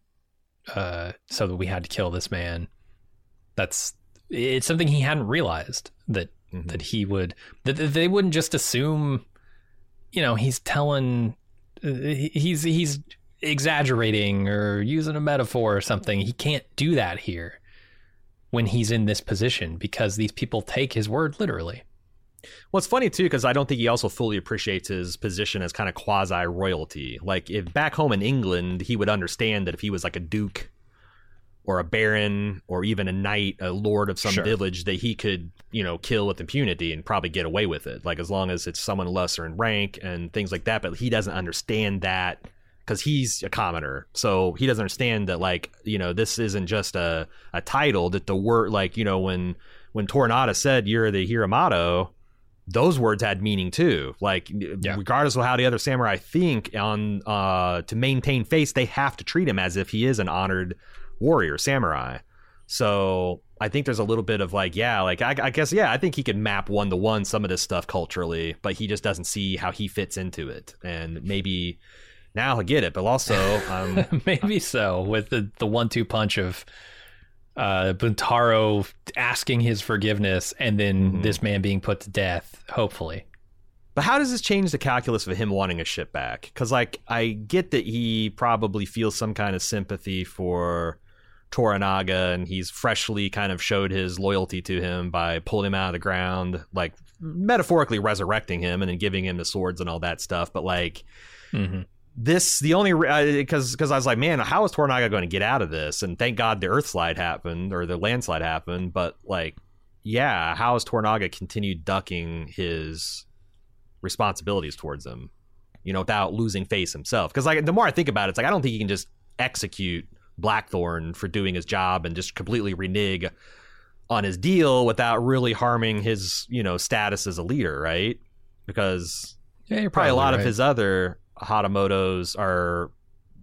uh so that we had to kill this man, that's it's something he hadn't realized that mm-hmm. that he would that they wouldn't just assume, you know, he's telling he's he's exaggerating or using a metaphor or something. He can't do that here when he's in this position because these people take his word literally. Well, it's funny, too, because I don't think he also fully appreciates his position as kind of quasi-royalty. Like, if back home in England, he would understand that if he was like a duke or a baron or even a knight, a lord of some sure. village, that he could, you know, kill with impunity and probably get away with it. Like, as long as it's someone lesser in rank and things like that. But he doesn't understand that because he's a commoner, so he doesn't understand that, like, you know, this isn't just a, a title, that the word, like, you know, when when Tornada said you're the Hiramato, those words had meaning too. Like, yeah. regardless of how the other samurai think, on uh to maintain face, they have to treat him as if he is an honored warrior samurai. So I think there's a little bit of like, yeah, like I, I guess, yeah, I think he could map one to one some of this stuff culturally, but he just doesn't see how he fits into it. And maybe now he'll get it, but also um, maybe so, with the the one two punch of uh, Buntaro asking his forgiveness and then mm-hmm. this man being put to death, hopefully. But how does this change the calculus of him wanting a ship back? Because, like, I get that he probably feels some kind of sympathy for Toranaga, and he's freshly kind of showed his loyalty to him by pulling him out of the ground, like metaphorically resurrecting him and then giving him the swords and all that stuff. But like mm-hmm. this, the only because because I was like, man, how is Toranaga going to get out of this? And thank God the earth slide happened, or the landslide happened. But like, yeah, how has Toranaga continued ducking his responsibilities towards him, you know, without losing face himself? Because like, the more I think about it, it's like, I don't think he can just execute Blackthorn for doing his job and just completely renege on his deal without really harming his, you know, status as a leader, right? Because yeah, you're probably, probably a lot right. of his other Hatamotos are,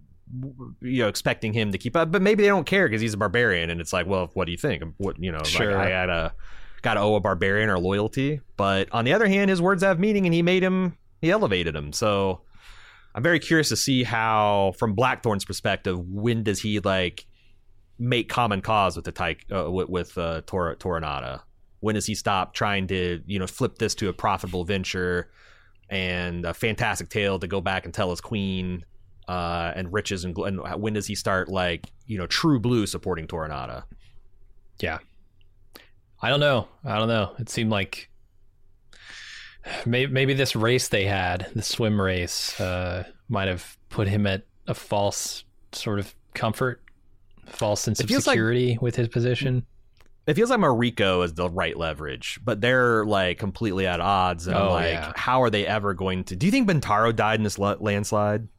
you know, expecting him to keep up, but maybe they don't care because he's a barbarian, and it's like, well, what do you think? What, you know, sure. like, I gotta gotta owe a barbarian our loyalty. But on the other hand, his words have meaning, and he made him, he elevated him. So I'm very curious to see how, from Blackthorn's perspective, when does he like make common cause with the tyke, uh, with, with uh, Tor- Tornada? When does he stop trying to, you know, flip this to a profitable venture and a fantastic tale to go back and tell his queen uh, and riches, and, and when does he start, like, you know, true blue supporting Tornada? Yeah, I don't know. I don't know. It seemed like Maybe, maybe this race they had, the swim race, uh, might have put him at a false sort of comfort, false sense of security like, with his position. It feels like Mariko is the right leverage, but they're like completely at odds. And oh, like, yeah. how are they ever going to? Do you think Buntaro died in this landslide?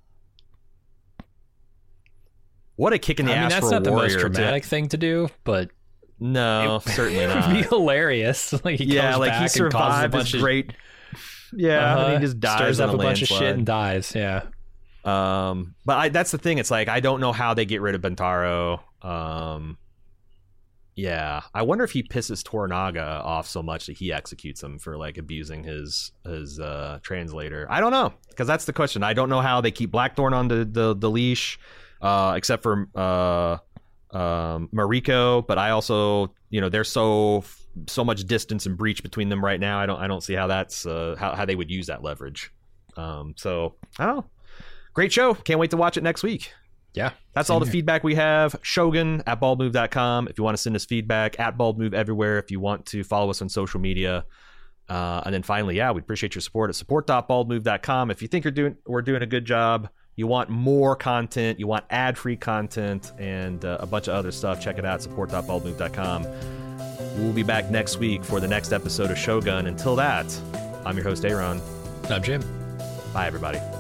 What a kick in the I mean, ass that's for a not the warrior most dramatic to... thing to do, but no, it, certainly not. It would be hilarious. Like, he yeah, comes like back he survived and this of... great. Yeah, uh-huh. and he just dies, stirs up a, a bunch landslide. of shit and dies. Yeah. Um, but I, that's the thing. It's like, I don't know how they get rid of Buntaro. Um, yeah, I wonder if he pisses Toranaga off so much that he executes him for like abusing his his uh, translator. I don't know, because that's the question. I don't know how they keep Blackthorn on the the, the leash, uh, except for uh, um, Mariko. But I also, you know, there's so so much distance and breach between them right now. I don't I don't see how that's uh, how how they would use that leverage. Um, so I don't know. Great show. Can't wait to watch it next week. Yeah. That's all the here. feedback we have. Shogun at bald move dot com. If you want to send us feedback, at baldmove everywhere. If you want to follow us on social media. Uh, and then finally, yeah, we appreciate your support at support dot bald move dot com. If you think you're doing, we're doing a good job, you want more content, you want ad-free content, and uh, a bunch of other stuff, check it out, support dot bald move dot com. We'll be back next week for the next episode of Shogun. Until that, I'm your host, Aaron. I'm Jim. Bye, everybody.